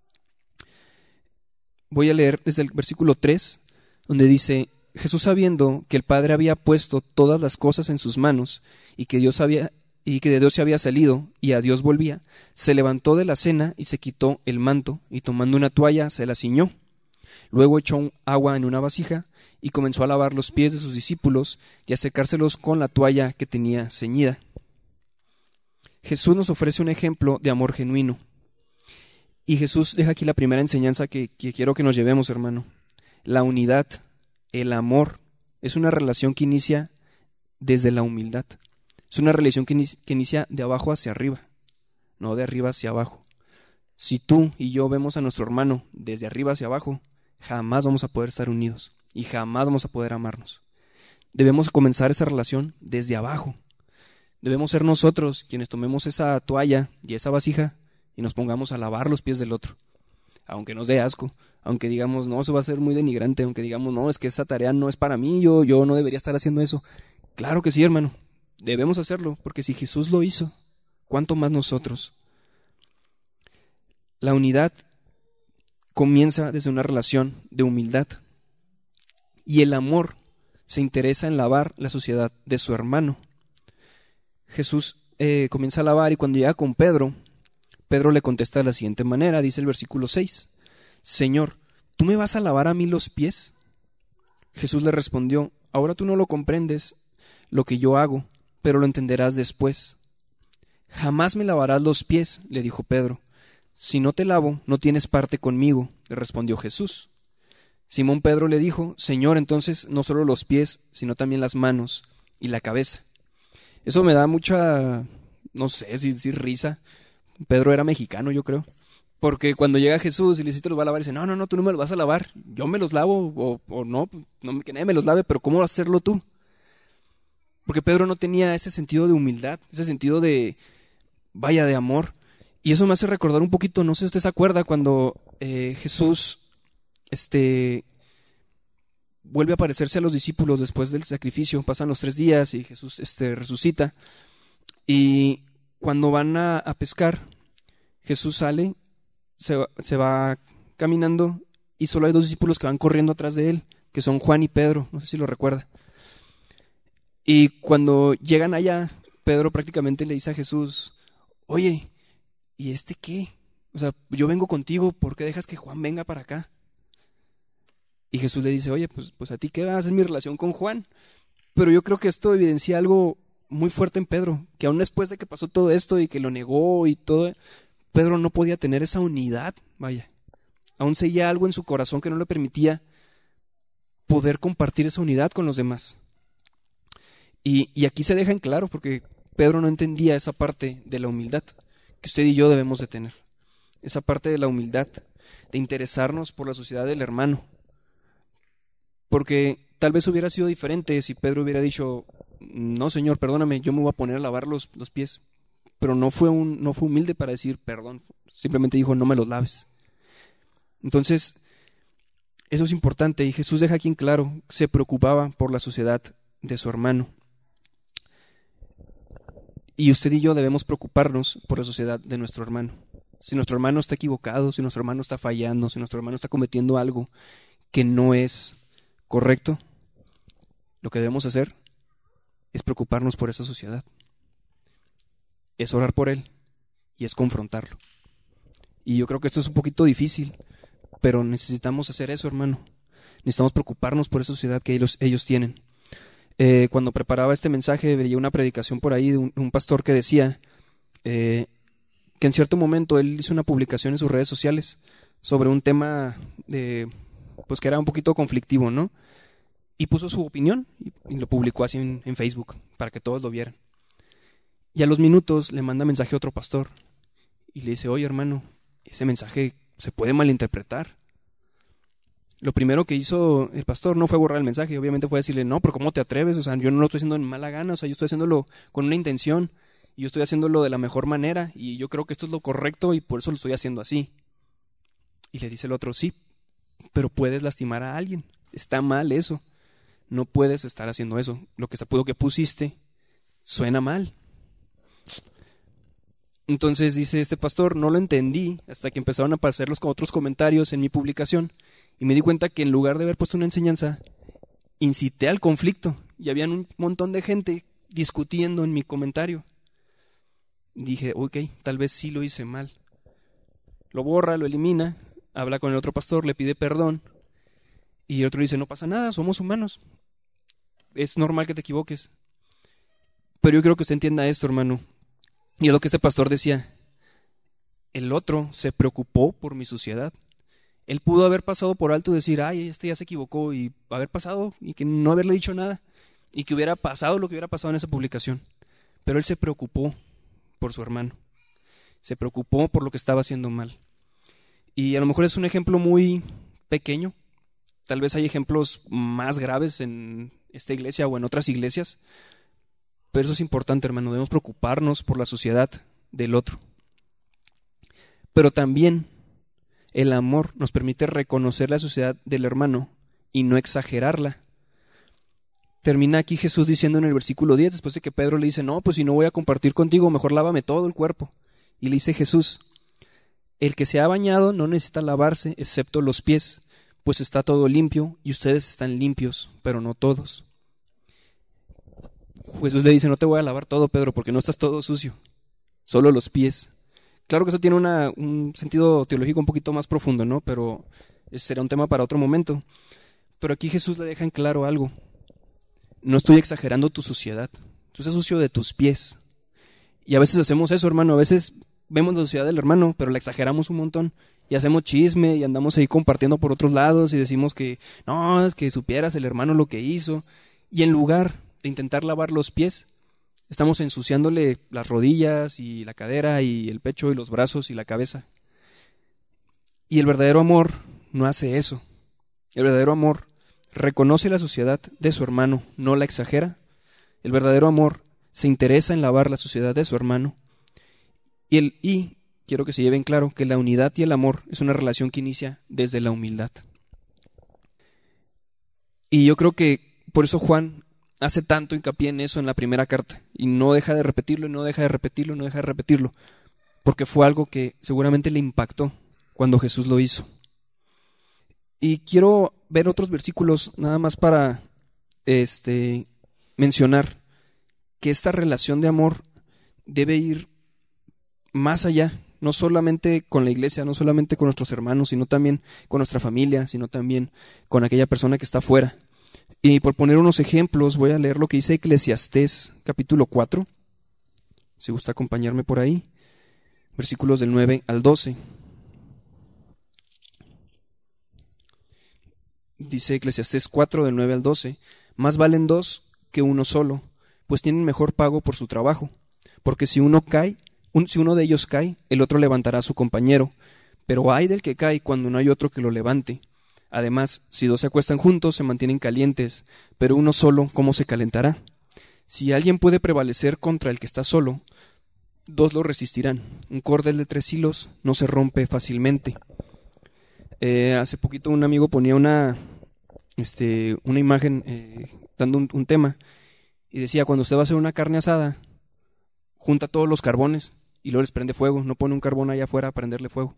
Voy a leer desde el versículo tres, donde dice: Jesús, sabiendo que el Padre había puesto todas las cosas en sus manos y que Dios había y que de Dios se había salido y a Dios volvía, se levantó de la cena y se quitó el manto y tomando una toalla se la ciñó. Luego echó un agua en una vasija y comenzó a lavar los pies de sus discípulos y a secárselos con la toalla que tenía ceñida. Jesús nos ofrece un ejemplo de amor genuino. Y Jesús deja aquí la primera enseñanza que, que quiero que nos llevemos, hermano. La unidad, el amor, es una relación que inicia desde la humildad. Es una relación que, inicia, que inicia de abajo hacia arriba, no de arriba hacia abajo. Si tú y yo vemos a nuestro hermano desde arriba hacia abajo, jamás vamos a poder estar unidos y jamás vamos a poder amarnos. Debemos comenzar esa relación desde abajo. Debemos ser nosotros quienes tomemos esa toalla y esa vasija y nos pongamos a lavar los pies del otro. Aunque nos dé asco, aunque digamos, no, eso va a ser muy denigrante, aunque digamos, no, es que esa tarea no es para mí, yo, yo no debería estar haciendo eso. Claro que sí, hermano, debemos hacerlo, porque si Jesús lo hizo, ¿cuánto más nosotros? La unidad comienza desde una relación de humildad, y el amor se interesa en lavar la suciedad de su hermano. Jesús eh, comienza a lavar y cuando llega con Pedro, Pedro le contesta de la siguiente manera, dice el versículo seis, Señor, ¿tú me vas a lavar a mí los pies? Jesús le respondió, ahora tú no lo comprendes lo que yo hago, pero lo entenderás después. Jamás me lavarás los pies, le dijo Pedro. Si no te lavo, no tienes parte conmigo, le respondió Jesús. Simón Pedro le dijo, Señor, entonces no solo los pies, sino también las manos y la cabeza. Eso me da mucha, no sé si decir risa. Pedro era mexicano, yo creo. Porque cuando llega Jesús y le dice, te los va a lavar, dice, no, no, no, tú no me los vas a lavar. Yo me los lavo, o, o no, no, que nadie me los lave, pero ¿cómo vas a hacerlo tú? Porque Pedro no tenía ese sentido de humildad, ese sentido de, vaya, de amor. Y eso me hace recordar un poquito, no sé si usted se acuerda, cuando eh, Jesús este, vuelve a aparecerse a los discípulos después del sacrificio. Pasan los tres días y Jesús este, resucita. Y cuando van a, a pescar, Jesús sale, se va, se va caminando y solo hay dos discípulos que van corriendo atrás de él, que son Juan y Pedro, no sé si lo recuerda. Y cuando llegan allá, Pedro prácticamente le dice a Jesús, oye, ¿y este qué? O sea, yo vengo contigo, ¿por qué dejas que Juan venga para acá? Y Jesús le dice, oye, pues, pues a ti qué va a hacer mi relación con Juan. Pero yo creo que esto evidencia algo muy fuerte en Pedro, que aún después de que pasó todo esto y que lo negó y todo, Pedro no podía tener esa unidad, vaya. Aún seguía algo en su corazón que no le permitía poder compartir esa unidad con los demás. Y, y aquí se deja en claro, porque Pedro no entendía esa parte de la humildad que usted y yo debemos de tener. Esa parte de la humildad, de interesarnos por la sociedad del hermano. Porque tal vez hubiera sido diferente si Pedro hubiera dicho, no señor, perdóname, yo me voy a poner a lavar los, los pies. Pero no fue, un, no fue humilde para decir perdón, simplemente dijo, no me los laves. Entonces, eso es importante y Jesús deja aquí en claro, se preocupaba por la sociedad de su hermano. Y usted y yo debemos preocuparnos por la sociedad de nuestro hermano. Si nuestro hermano está equivocado, si nuestro hermano está fallando, si nuestro hermano está cometiendo algo que no es correcto, lo que debemos hacer es preocuparnos por esa sociedad. Es orar por él y es confrontarlo. Y yo creo que esto es un poquito difícil, pero necesitamos hacer eso, hermano. Necesitamos preocuparnos por esa sociedad que ellos, ellos tienen. Eh, cuando preparaba este mensaje, veía una predicación por ahí de un, un pastor que decía eh, que en cierto momento él hizo una publicación en sus redes sociales sobre un tema de, pues que era un poquito conflictivo, ¿no? Y puso su opinión y, y lo publicó así en, en Facebook para que todos lo vieran. Y a los minutos le manda mensaje a otro pastor y le dice, oye hermano, ese mensaje se puede malinterpretar. Lo primero que hizo el pastor no fue borrar el mensaje, obviamente fue decirle, no, pero ¿cómo te atreves? O sea, yo no lo estoy haciendo en mala gana, o sea, yo estoy haciéndolo con una intención y yo estoy haciéndolo de la mejor manera y yo creo que esto es lo correcto y por eso lo estoy haciendo así. Y le dice el otro, sí, pero puedes lastimar a alguien, está mal eso, no puedes estar haciendo eso, lo que, lo que pusiste suena mal. Entonces dice este pastor, no lo entendí hasta que empezaron a aparecer los otros comentarios en mi publicación y me di cuenta que en lugar de haber puesto una enseñanza, incité al conflicto y habían un montón de gente discutiendo en mi comentario. Dije, ok, tal vez sí lo hice mal. Lo borra, lo elimina, habla con el otro pastor, le pide perdón Y el otro dice, no pasa nada, somos humanos. Es normal que te equivoques. Pero yo creo que usted entienda esto, hermano. Y es lo que este pastor decía. El otro se preocupó por mi suciedad. Él pudo haber pasado por alto y decir, ay, este ya se equivocó, y haber pasado y que no haberle dicho nada, y que hubiera pasado lo que hubiera pasado en esa publicación. Pero él se preocupó por su hermano. Se preocupó por lo que estaba haciendo mal. Y a lo mejor es un ejemplo muy pequeño. Tal vez hay ejemplos más graves en esta iglesia o en otras iglesias. Pero eso es importante, hermano. Debemos preocuparnos por la sociedad del otro. Pero también el amor nos permite reconocer la sociedad del hermano y no exagerarla. Termina aquí Jesús diciendo en el versículo diez, después de que Pedro le dice, no, pues si no voy a compartir contigo, mejor lávame todo el cuerpo. Y le dice Jesús, el que se ha bañado no necesita lavarse excepto los pies, pues está todo limpio y ustedes están limpios, pero no todos. Jesús le dice, no te voy a lavar todo, Pedro, porque no estás todo sucio, solo los pies. Claro que eso tiene una, un sentido teológico un poquito más profundo, ¿no? Pero ese será un tema para otro momento. Pero aquí Jesús le deja en claro algo. No estoy exagerando tu suciedad. Tú estás sucio de tus pies. Y a veces hacemos eso, hermano. A veces vemos la suciedad del hermano, pero la exageramos un montón. Y hacemos chisme y andamos ahí compartiendo por otros lados y decimos que, no, es que supieras el hermano lo que hizo. Y en lugar de intentar lavar los pies, estamos ensuciándole las rodillas y la cadera y el pecho y los brazos y la cabeza. Y el verdadero amor no hace eso. El verdadero amor reconoce la suciedad de su hermano, no la exagera. El verdadero amor se interesa en lavar la suciedad de su hermano. Y, el, y quiero que se lleven claro que la unidad y el amor es una relación que inicia desde la humildad. Y yo creo que por eso Juan hace tanto hincapié en eso en la primera carta, y no deja de repetirlo, y no deja de repetirlo, y no deja de repetirlo, porque fue algo que seguramente le impactó cuando Jesús lo hizo. Y quiero ver otros versículos nada más para este, mencionar que esta relación de amor debe ir más allá, no solamente con la iglesia, no solamente con nuestros hermanos, sino también con nuestra familia, sino también con aquella persona que está afuera. Y por poner unos ejemplos, voy a leer lo que dice Eclesiastés, capítulo cuatro. Si gusta acompañarme por ahí. Versículos del nueve al doce. Dice Eclesiastés cuatro, del nueve al doce. Más valen dos que uno solo, pues tienen mejor pago por su trabajo. Porque si uno cae, un, si uno de ellos cae, el otro levantará a su compañero. Pero ay del que cae cuando no hay otro que lo levante. Además, si dos se acuestan juntos, se mantienen calientes, pero uno solo, ¿cómo se calentará? Si alguien puede prevalecer contra el que está solo, dos lo resistirán. Un cordel de tres hilos no se rompe fácilmente. Eh, hace poquito un amigo ponía una, este, una imagen eh, dando un, un tema, y decía, cuando usted va a hacer una carne asada, junta todos los carbones y luego les prende fuego, no pone un carbón allá afuera a prenderle fuego.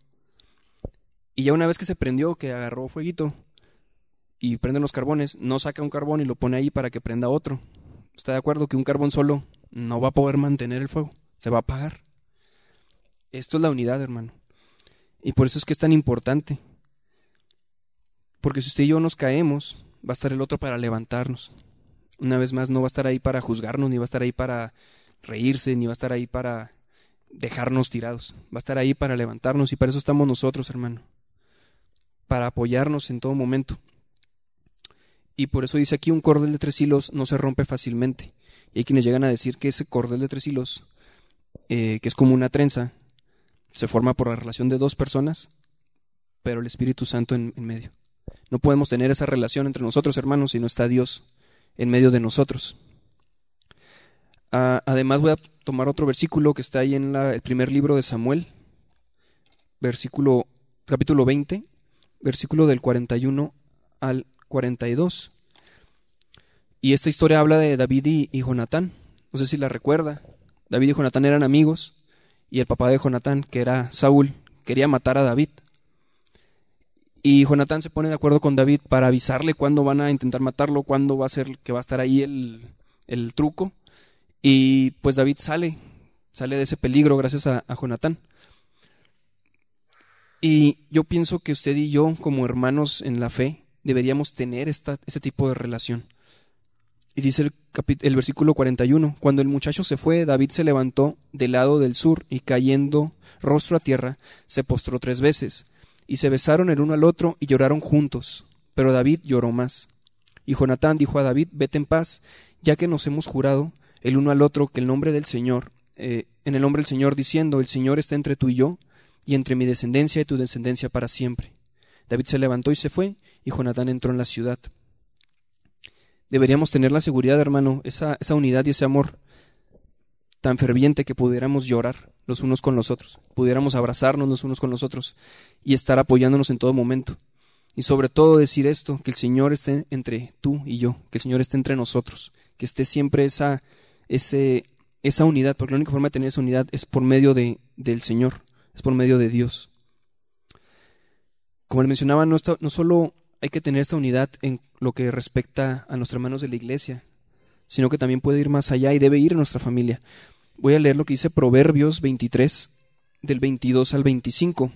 Y ya una vez que se prendió, que agarró fueguito y prenden los carbones, no saca un carbón y lo pone ahí para que prenda otro. ¿Está de acuerdo que un carbón solo no va a poder mantener el fuego? Se va a apagar. Esto es la unidad, hermano. Y por eso es que es tan importante. Porque si usted y yo nos caemos, va a estar el otro para levantarnos. Una vez más, no va a estar ahí para juzgarnos, ni va a estar ahí para reírse, ni va a estar ahí para dejarnos tirados. Va a estar ahí para levantarnos, y para eso estamos nosotros, hermano. Para apoyarnos en todo momento. Y por eso dice aquí, un cordel de tres hilos no se rompe fácilmente. Y hay quienes llegan a decir que ese cordel de tres hilos, eh, que es como una trenza, se forma por la relación de dos personas, pero el Espíritu Santo en, en medio. No podemos tener esa relación entre nosotros, hermanos, si no está Dios en medio de nosotros. Ah, además voy a tomar otro versículo que está ahí en la, el primer libro de Samuel, versículo, capítulo veinte, versículo del cuarenta y uno al cuarenta y dos. Y esta historia habla de David y, y Jonatán. No sé si la recuerda. David y Jonatán eran amigos, y el papá de Jonatán, que era Saúl, quería matar a David. Y Jonatán se pone de acuerdo con David para avisarle cuándo van a intentar matarlo, cuándo va a ser que va a estar ahí el, el truco. Y pues David sale, sale de ese peligro gracias a, a Jonatán. Y yo pienso que usted y yo, como hermanos en la fe, deberíamos tener esta, este tipo de relación. Y dice el, capi- el versículo cuarenta y uno, cuando el muchacho se fue, David se levantó del lado del sur y cayendo rostro a tierra, se postró tres veces. Y se besaron el uno al otro y lloraron juntos. Pero David lloró más. Y Jonatán dijo a David, vete en paz, ya que nos hemos jurado el uno al otro que el nombre del Señor, eh, en el nombre del Señor, diciendo, el Señor está entre tú y yo, y entre mi descendencia y tu descendencia para siempre. David se levantó y se fue, y Jonatán entró en la ciudad. Deberíamos tener la seguridad, hermano, esa, esa unidad y ese amor tan ferviente que pudiéramos llorar los unos con los otros, pudiéramos abrazarnos los unos con los otros y estar apoyándonos en todo momento. Y sobre todo decir esto, que el Señor esté entre tú y yo, que el Señor esté entre nosotros, que esté siempre esa, ese, esa unidad, porque la única forma de tener esa unidad es por medio de, del Señor, es por medio de Dios. Como les mencionaba, no, está, no solo hay que tener esta unidad en lo que respecta a nuestros hermanos de la iglesia, sino que también puede ir más allá y debe ir a nuestra familia. Voy a leer lo que dice Proverbios veintitrés, del veintidós al veinticinco.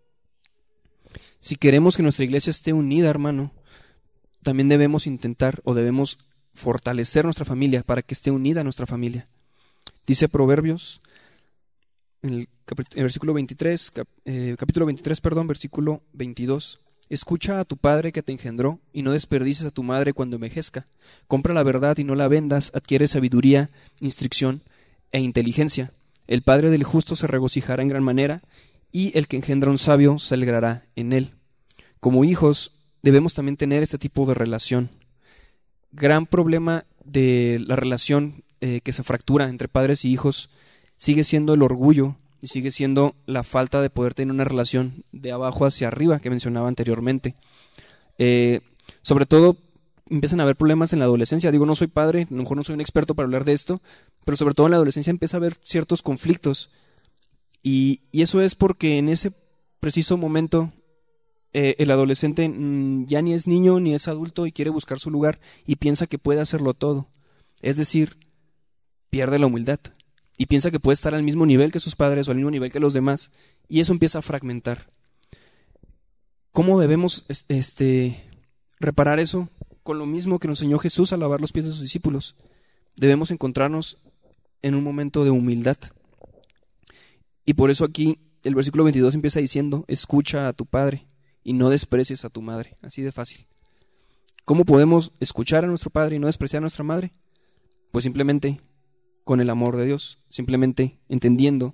Si queremos que nuestra iglesia esté unida, hermano, también debemos intentar o debemos fortalecer nuestra familia para que esté unida nuestra familia. Dice Proverbios, en el, cap- el versículo veintitrés, cap- eh, capítulo veintitrés, perdón, versículo veintidós. Escucha a tu padre que te engendró y no desperdicies a tu madre cuando envejezca. Compra la verdad y no la vendas, adquiere sabiduría, instrucción e inteligencia. El padre del justo se regocijará en gran manera y el que engendra un sabio se alegrará en él. Como hijos debemos también tener este tipo de relación. Gran problema de la relación eh, que se fractura entre padres y hijos sigue siendo el orgullo y sigue siendo la falta de poder tener una relación de abajo hacia arriba que mencionaba anteriormente. Eh, sobre todo empiezan a haber problemas en la adolescencia. Digo, no soy padre, a lo mejor no soy un experto para hablar de esto, pero sobre todo en la adolescencia empieza a haber ciertos conflictos. Y, y eso es porque en ese preciso momento eh, el adolescente mmm, ya ni es niño ni es adulto y quiere buscar su lugar y piensa que puede hacerlo todo. Es decir, pierde la humildad y piensa que puede estar al mismo nivel que sus padres o al mismo nivel que los demás, y eso empieza a fragmentar. ¿Cómo debemos este, reparar eso? Con lo mismo que nos enseñó Jesús a lavar los pies de sus discípulos. Debemos encontrarnos en un momento de humildad. Y por eso aquí el versículo veintidós empieza diciendo, escucha a tu padre y no desprecies a tu madre. Así de fácil. ¿Cómo podemos escuchar a nuestro padre y no despreciar a nuestra madre? Pues simplemente con el amor de Dios, simplemente entendiendo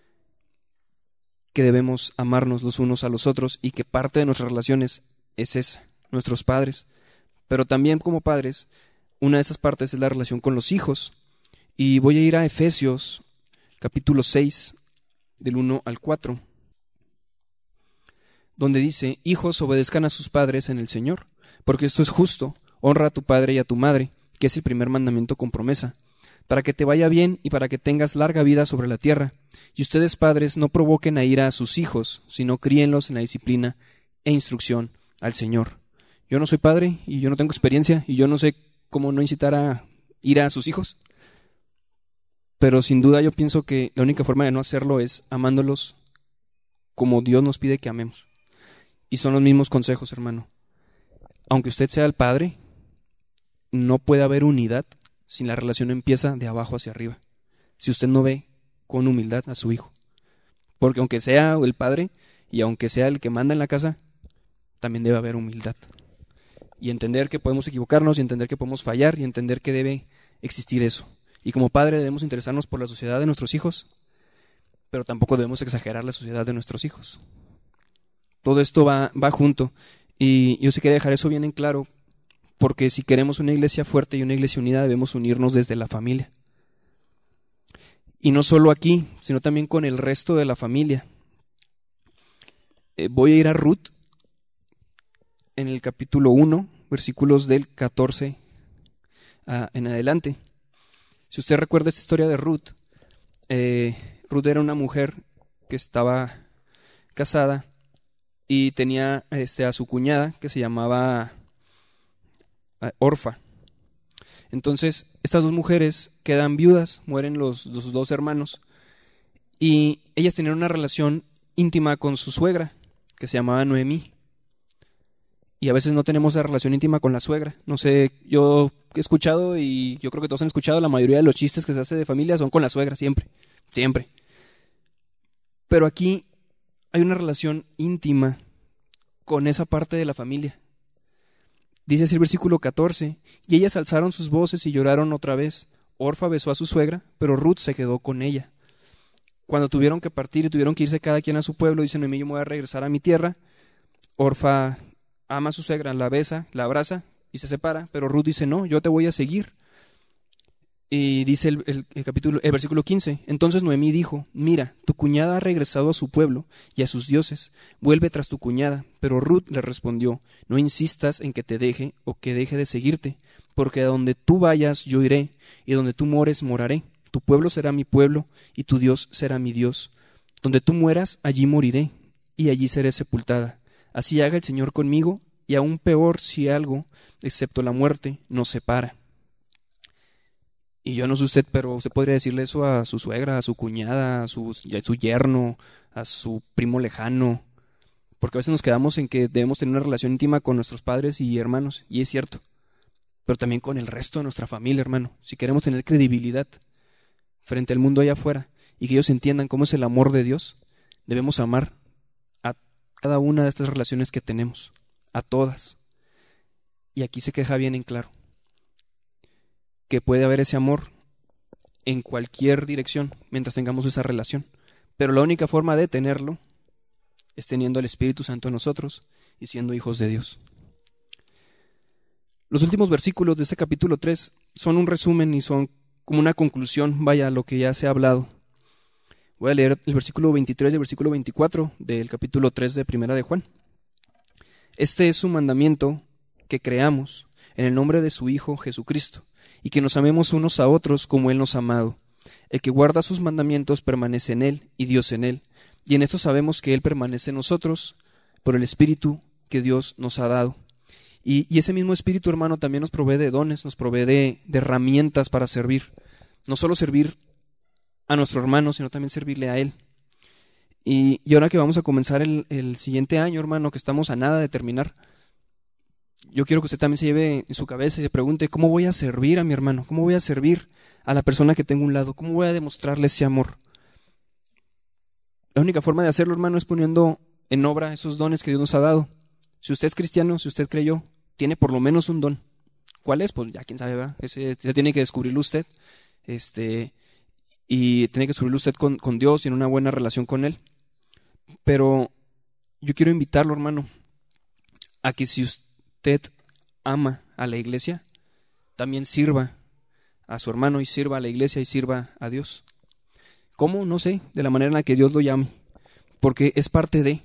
que debemos amarnos los unos a los otros y que parte de nuestras relaciones es esa, nuestros padres. Pero también como padres, una de esas partes es la relación con los hijos. Y voy a ir a Efesios capítulo seis, del uno al cuatro, donde dice, hijos, obedezcan a sus padres en el Señor, porque esto es justo, honra a tu padre y a tu madre, que es el primer mandamiento con promesa, para que te vaya bien y para que tengas larga vida sobre la tierra. Y ustedes, padres, no provoquen a ira a sus hijos, sino críenlos en la disciplina e instrucción al Señor. Yo no soy padre y yo no tengo experiencia y yo no sé cómo no incitar a ira a sus hijos, pero sin duda yo pienso que la única forma de no hacerlo es amándolos como Dios nos pide que amemos. Y son los mismos consejos, hermano. Aunque usted sea el padre, no puede haber unidad si la relación empieza de abajo hacia arriba. Si usted no ve con humildad a su hijo. Porque aunque sea el padre y aunque sea el que manda en la casa, también debe haber humildad. Y entender que podemos equivocarnos y entender que podemos fallar y entender que debe existir eso. Y como padre debemos interesarnos por la sociedad de nuestros hijos, pero tampoco debemos exagerar la sociedad de nuestros hijos. Todo esto va, va junto. Y yo sí quería dejar eso bien en claro, porque si queremos una iglesia fuerte y una iglesia unida, debemos unirnos desde la familia. Y no solo aquí, sino también con el resto de la familia. Eh, voy a ir a Ruth, en el capítulo uno, versículos del catorce a, en adelante. Si usted recuerda esta historia de Ruth, eh, Ruth era una mujer que estaba casada y tenía este, a su cuñada que se llamaba Orfa. Entonces, estas dos mujeres quedan viudas, mueren los, los dos hermanos, y ellas tenían una relación íntima con su suegra, que se llamaba Noemí. y a veces no tenemos esa relación íntima con la suegra. No sé, yo he escuchado y yo creo que todos han escuchado, la mayoría de los chistes que se hace de familia son con la suegra, siempre, siempre. Pero aquí hay una relación íntima con esa parte de la familia. Dice así el versículo catorce, y ellas alzaron sus voces y lloraron otra vez. Orfa besó a su suegra, pero Ruth se quedó con ella. Cuando tuvieron que partir y tuvieron que irse cada quien a su pueblo, dice Noemí, yo me voy a regresar a mi tierra. Orfa ama a su suegra, la besa, la abraza y se separa, pero Ruth dice, no, yo te voy a seguir. Y dice el, el, el capítulo, el versículo quince, entonces Noemí dijo, mira, tu cuñada ha regresado a su pueblo y a sus dioses, vuelve tras tu cuñada. Pero Ruth le respondió, no insistas en que te deje o que deje de seguirte, porque a donde tú vayas yo iré, y donde tú mores moraré. Tu pueblo será mi pueblo, y tu Dios será mi Dios. Donde tú mueras, allí moriré, y allí seré sepultada. Así haga el Señor conmigo, y aún peor si algo, excepto la muerte, nos separa. Y yo no sé usted, pero usted podría decirle eso a su suegra, a su cuñada, a su, a su yerno, a su primo lejano, porque a veces nos quedamos en que debemos tener una relación íntima con nuestros padres y hermanos, y es cierto, pero también con el resto de nuestra familia, hermano. Si queremos tener credibilidad frente al mundo allá afuera y que ellos entiendan cómo es el amor de Dios, debemos amar a cada una de estas relaciones que tenemos, a todas. Y aquí se queja bien en claro que puede haber ese amor en cualquier dirección mientras tengamos esa relación, pero la única forma de tenerlo es teniendo el Espíritu Santo en nosotros y siendo hijos de Dios. Los últimos versículos de este capítulo tres son un resumen y son como una conclusión, vaya, a lo que ya se ha hablado. Voy a leer el versículo veintitrés y el versículo veinticuatro del capítulo tres de Primera de Juan. Este es su mandamiento, que creamos en el nombre de su Hijo Jesucristo, y que nos amemos unos a otros como Él nos ha amado. El que guarda sus mandamientos permanece en Él y Dios en Él. Y en esto sabemos que Él permanece en nosotros por el Espíritu que Dios nos ha dado. Y, y ese mismo Espíritu, hermano, también nos provee de dones, nos provee de, de herramientas para servir. No solo servir a nuestro hermano, sino también servirle a Él. Y, y ahora que vamos a comenzar el, el siguiente año, hermano, que estamos a nada de terminar, yo quiero que usted también se lleve en su cabeza y se pregunte, ¿cómo voy a servir a mi hermano? ¿Cómo voy a servir a la persona que tengo a un lado? ¿Cómo voy a demostrarle ese amor? La única forma de hacerlo, hermano, es poniendo en obra esos dones que Dios nos ha dado. Si usted es cristiano, si usted creyó, tiene por lo menos un don. ¿Cuál es? Pues ya quién sabe, ¿verdad? Ese ya tiene que descubrirlo usted. Este, y tiene que descubrirlo usted con, con Dios y en una buena relación con Él. Pero yo quiero invitarlo, hermano, a que si usted usted ama a la iglesia, también sirva a su hermano y sirva a la iglesia y sirva a Dios. ¿Cómo? No sé, de la manera en la que Dios lo llame, porque es parte de.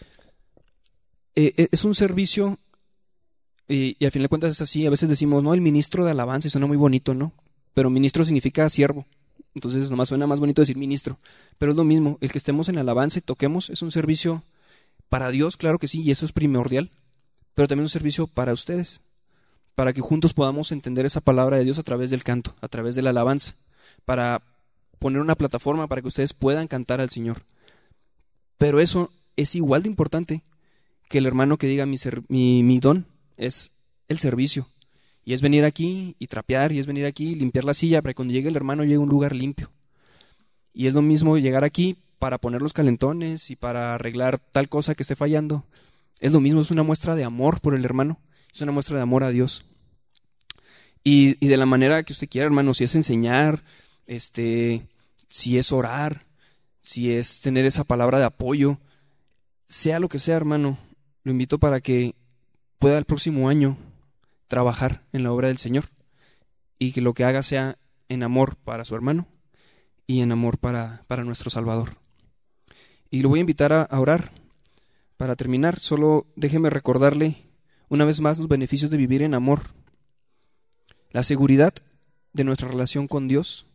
Eh, es un servicio y, y al fin de cuentas es así. A veces decimos, no, el ministro de alabanza, y suena muy bonito, ¿no? Pero ministro significa siervo, entonces nomás suena más bonito decir ministro, pero es lo mismo, el que estemos en alabanza y toquemos es un servicio para Dios, claro que sí, y eso es primordial, pero también un servicio para ustedes, para que juntos podamos entender esa palabra de Dios a través del canto, a través de la alabanza, para poner una plataforma para que ustedes puedan cantar al Señor. Pero eso es igual de importante que el hermano que diga mi, mi, mi don es el servicio, y es venir aquí y trapear, y es venir aquí y limpiar la silla para que cuando llegue el hermano llegue a un lugar limpio. Y es lo mismo llegar aquí para poner los calentones y para arreglar tal cosa que esté fallando. Es lo mismo, es una muestra de amor por el hermano, es una muestra de amor a Dios. Y, y de la manera que usted quiera, hermano, si es enseñar, este, si es orar, si es tener esa palabra de apoyo, sea lo que sea, hermano, lo invito para que pueda el próximo año trabajar en la obra del Señor y que lo que haga sea en amor para su hermano y en amor para, para nuestro Salvador. Y lo voy a invitar a, a orar. Para terminar, solo déjeme recordarle una vez más los beneficios de vivir en amor. La seguridad de nuestra relación con Dios.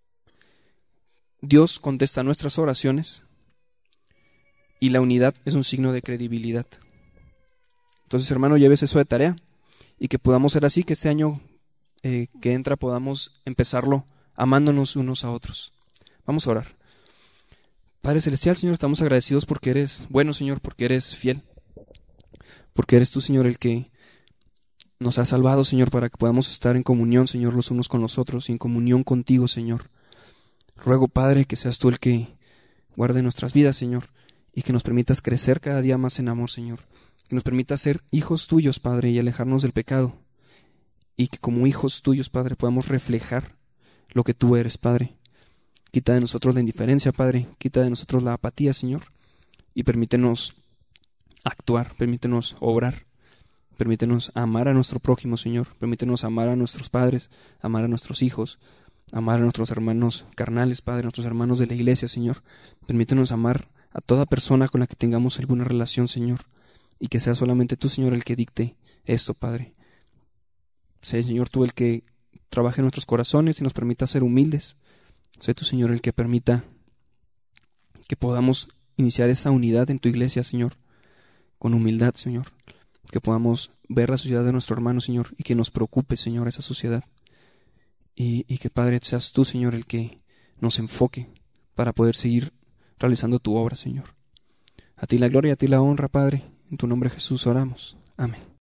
Dios contesta nuestras oraciones. Y la unidad es un signo de credibilidad. Entonces, hermano, llévese eso de tarea. Y que podamos ser así, que este año eh, que entra podamos empezarlo amándonos unos a otros. Vamos a orar. Padre Celestial, Señor, estamos agradecidos porque eres bueno, Señor, porque eres fiel. porque eres tú, Señor, el que nos ha salvado, Señor, para que podamos estar en comunión, Señor, los unos con los otros y en comunión contigo, Señor. Ruego, Padre, que seas tú el que guarde nuestras vidas, Señor, y que nos permitas crecer cada día más en amor, Señor. Que nos permitas ser hijos tuyos, Padre, y alejarnos del pecado. Y que como hijos tuyos, Padre, podamos reflejar lo que tú eres, Padre. Quita de nosotros la indiferencia, Padre. Quita de nosotros la apatía, Señor. Y permítenos actuar, permítenos obrar. Permítenos amar a nuestro prójimo, Señor. Permítenos amar a nuestros padres, amar a nuestros hijos, amar a nuestros hermanos carnales, Padre, a nuestros hermanos de la iglesia, Señor. Permítenos amar a toda persona con la que tengamos alguna relación, Señor. Y que sea solamente tú, Señor, el que dicte esto, Padre. Sé, Señor, tú el que trabaje en nuestros corazones y nos permita ser humildes. Sé tú, Señor, el que permita que podamos iniciar esa unidad en tu iglesia, Señor, con humildad, Señor. Que podamos ver la sociedad de nuestro hermano, Señor, y que nos preocupe, Señor, esa sociedad. Y, y que, Padre, seas tú, Señor, el que nos enfoque para poder seguir realizando tu obra, Señor. A ti la gloria, a ti la honra, Padre. En tu nombre, Jesús, oramos. Amén.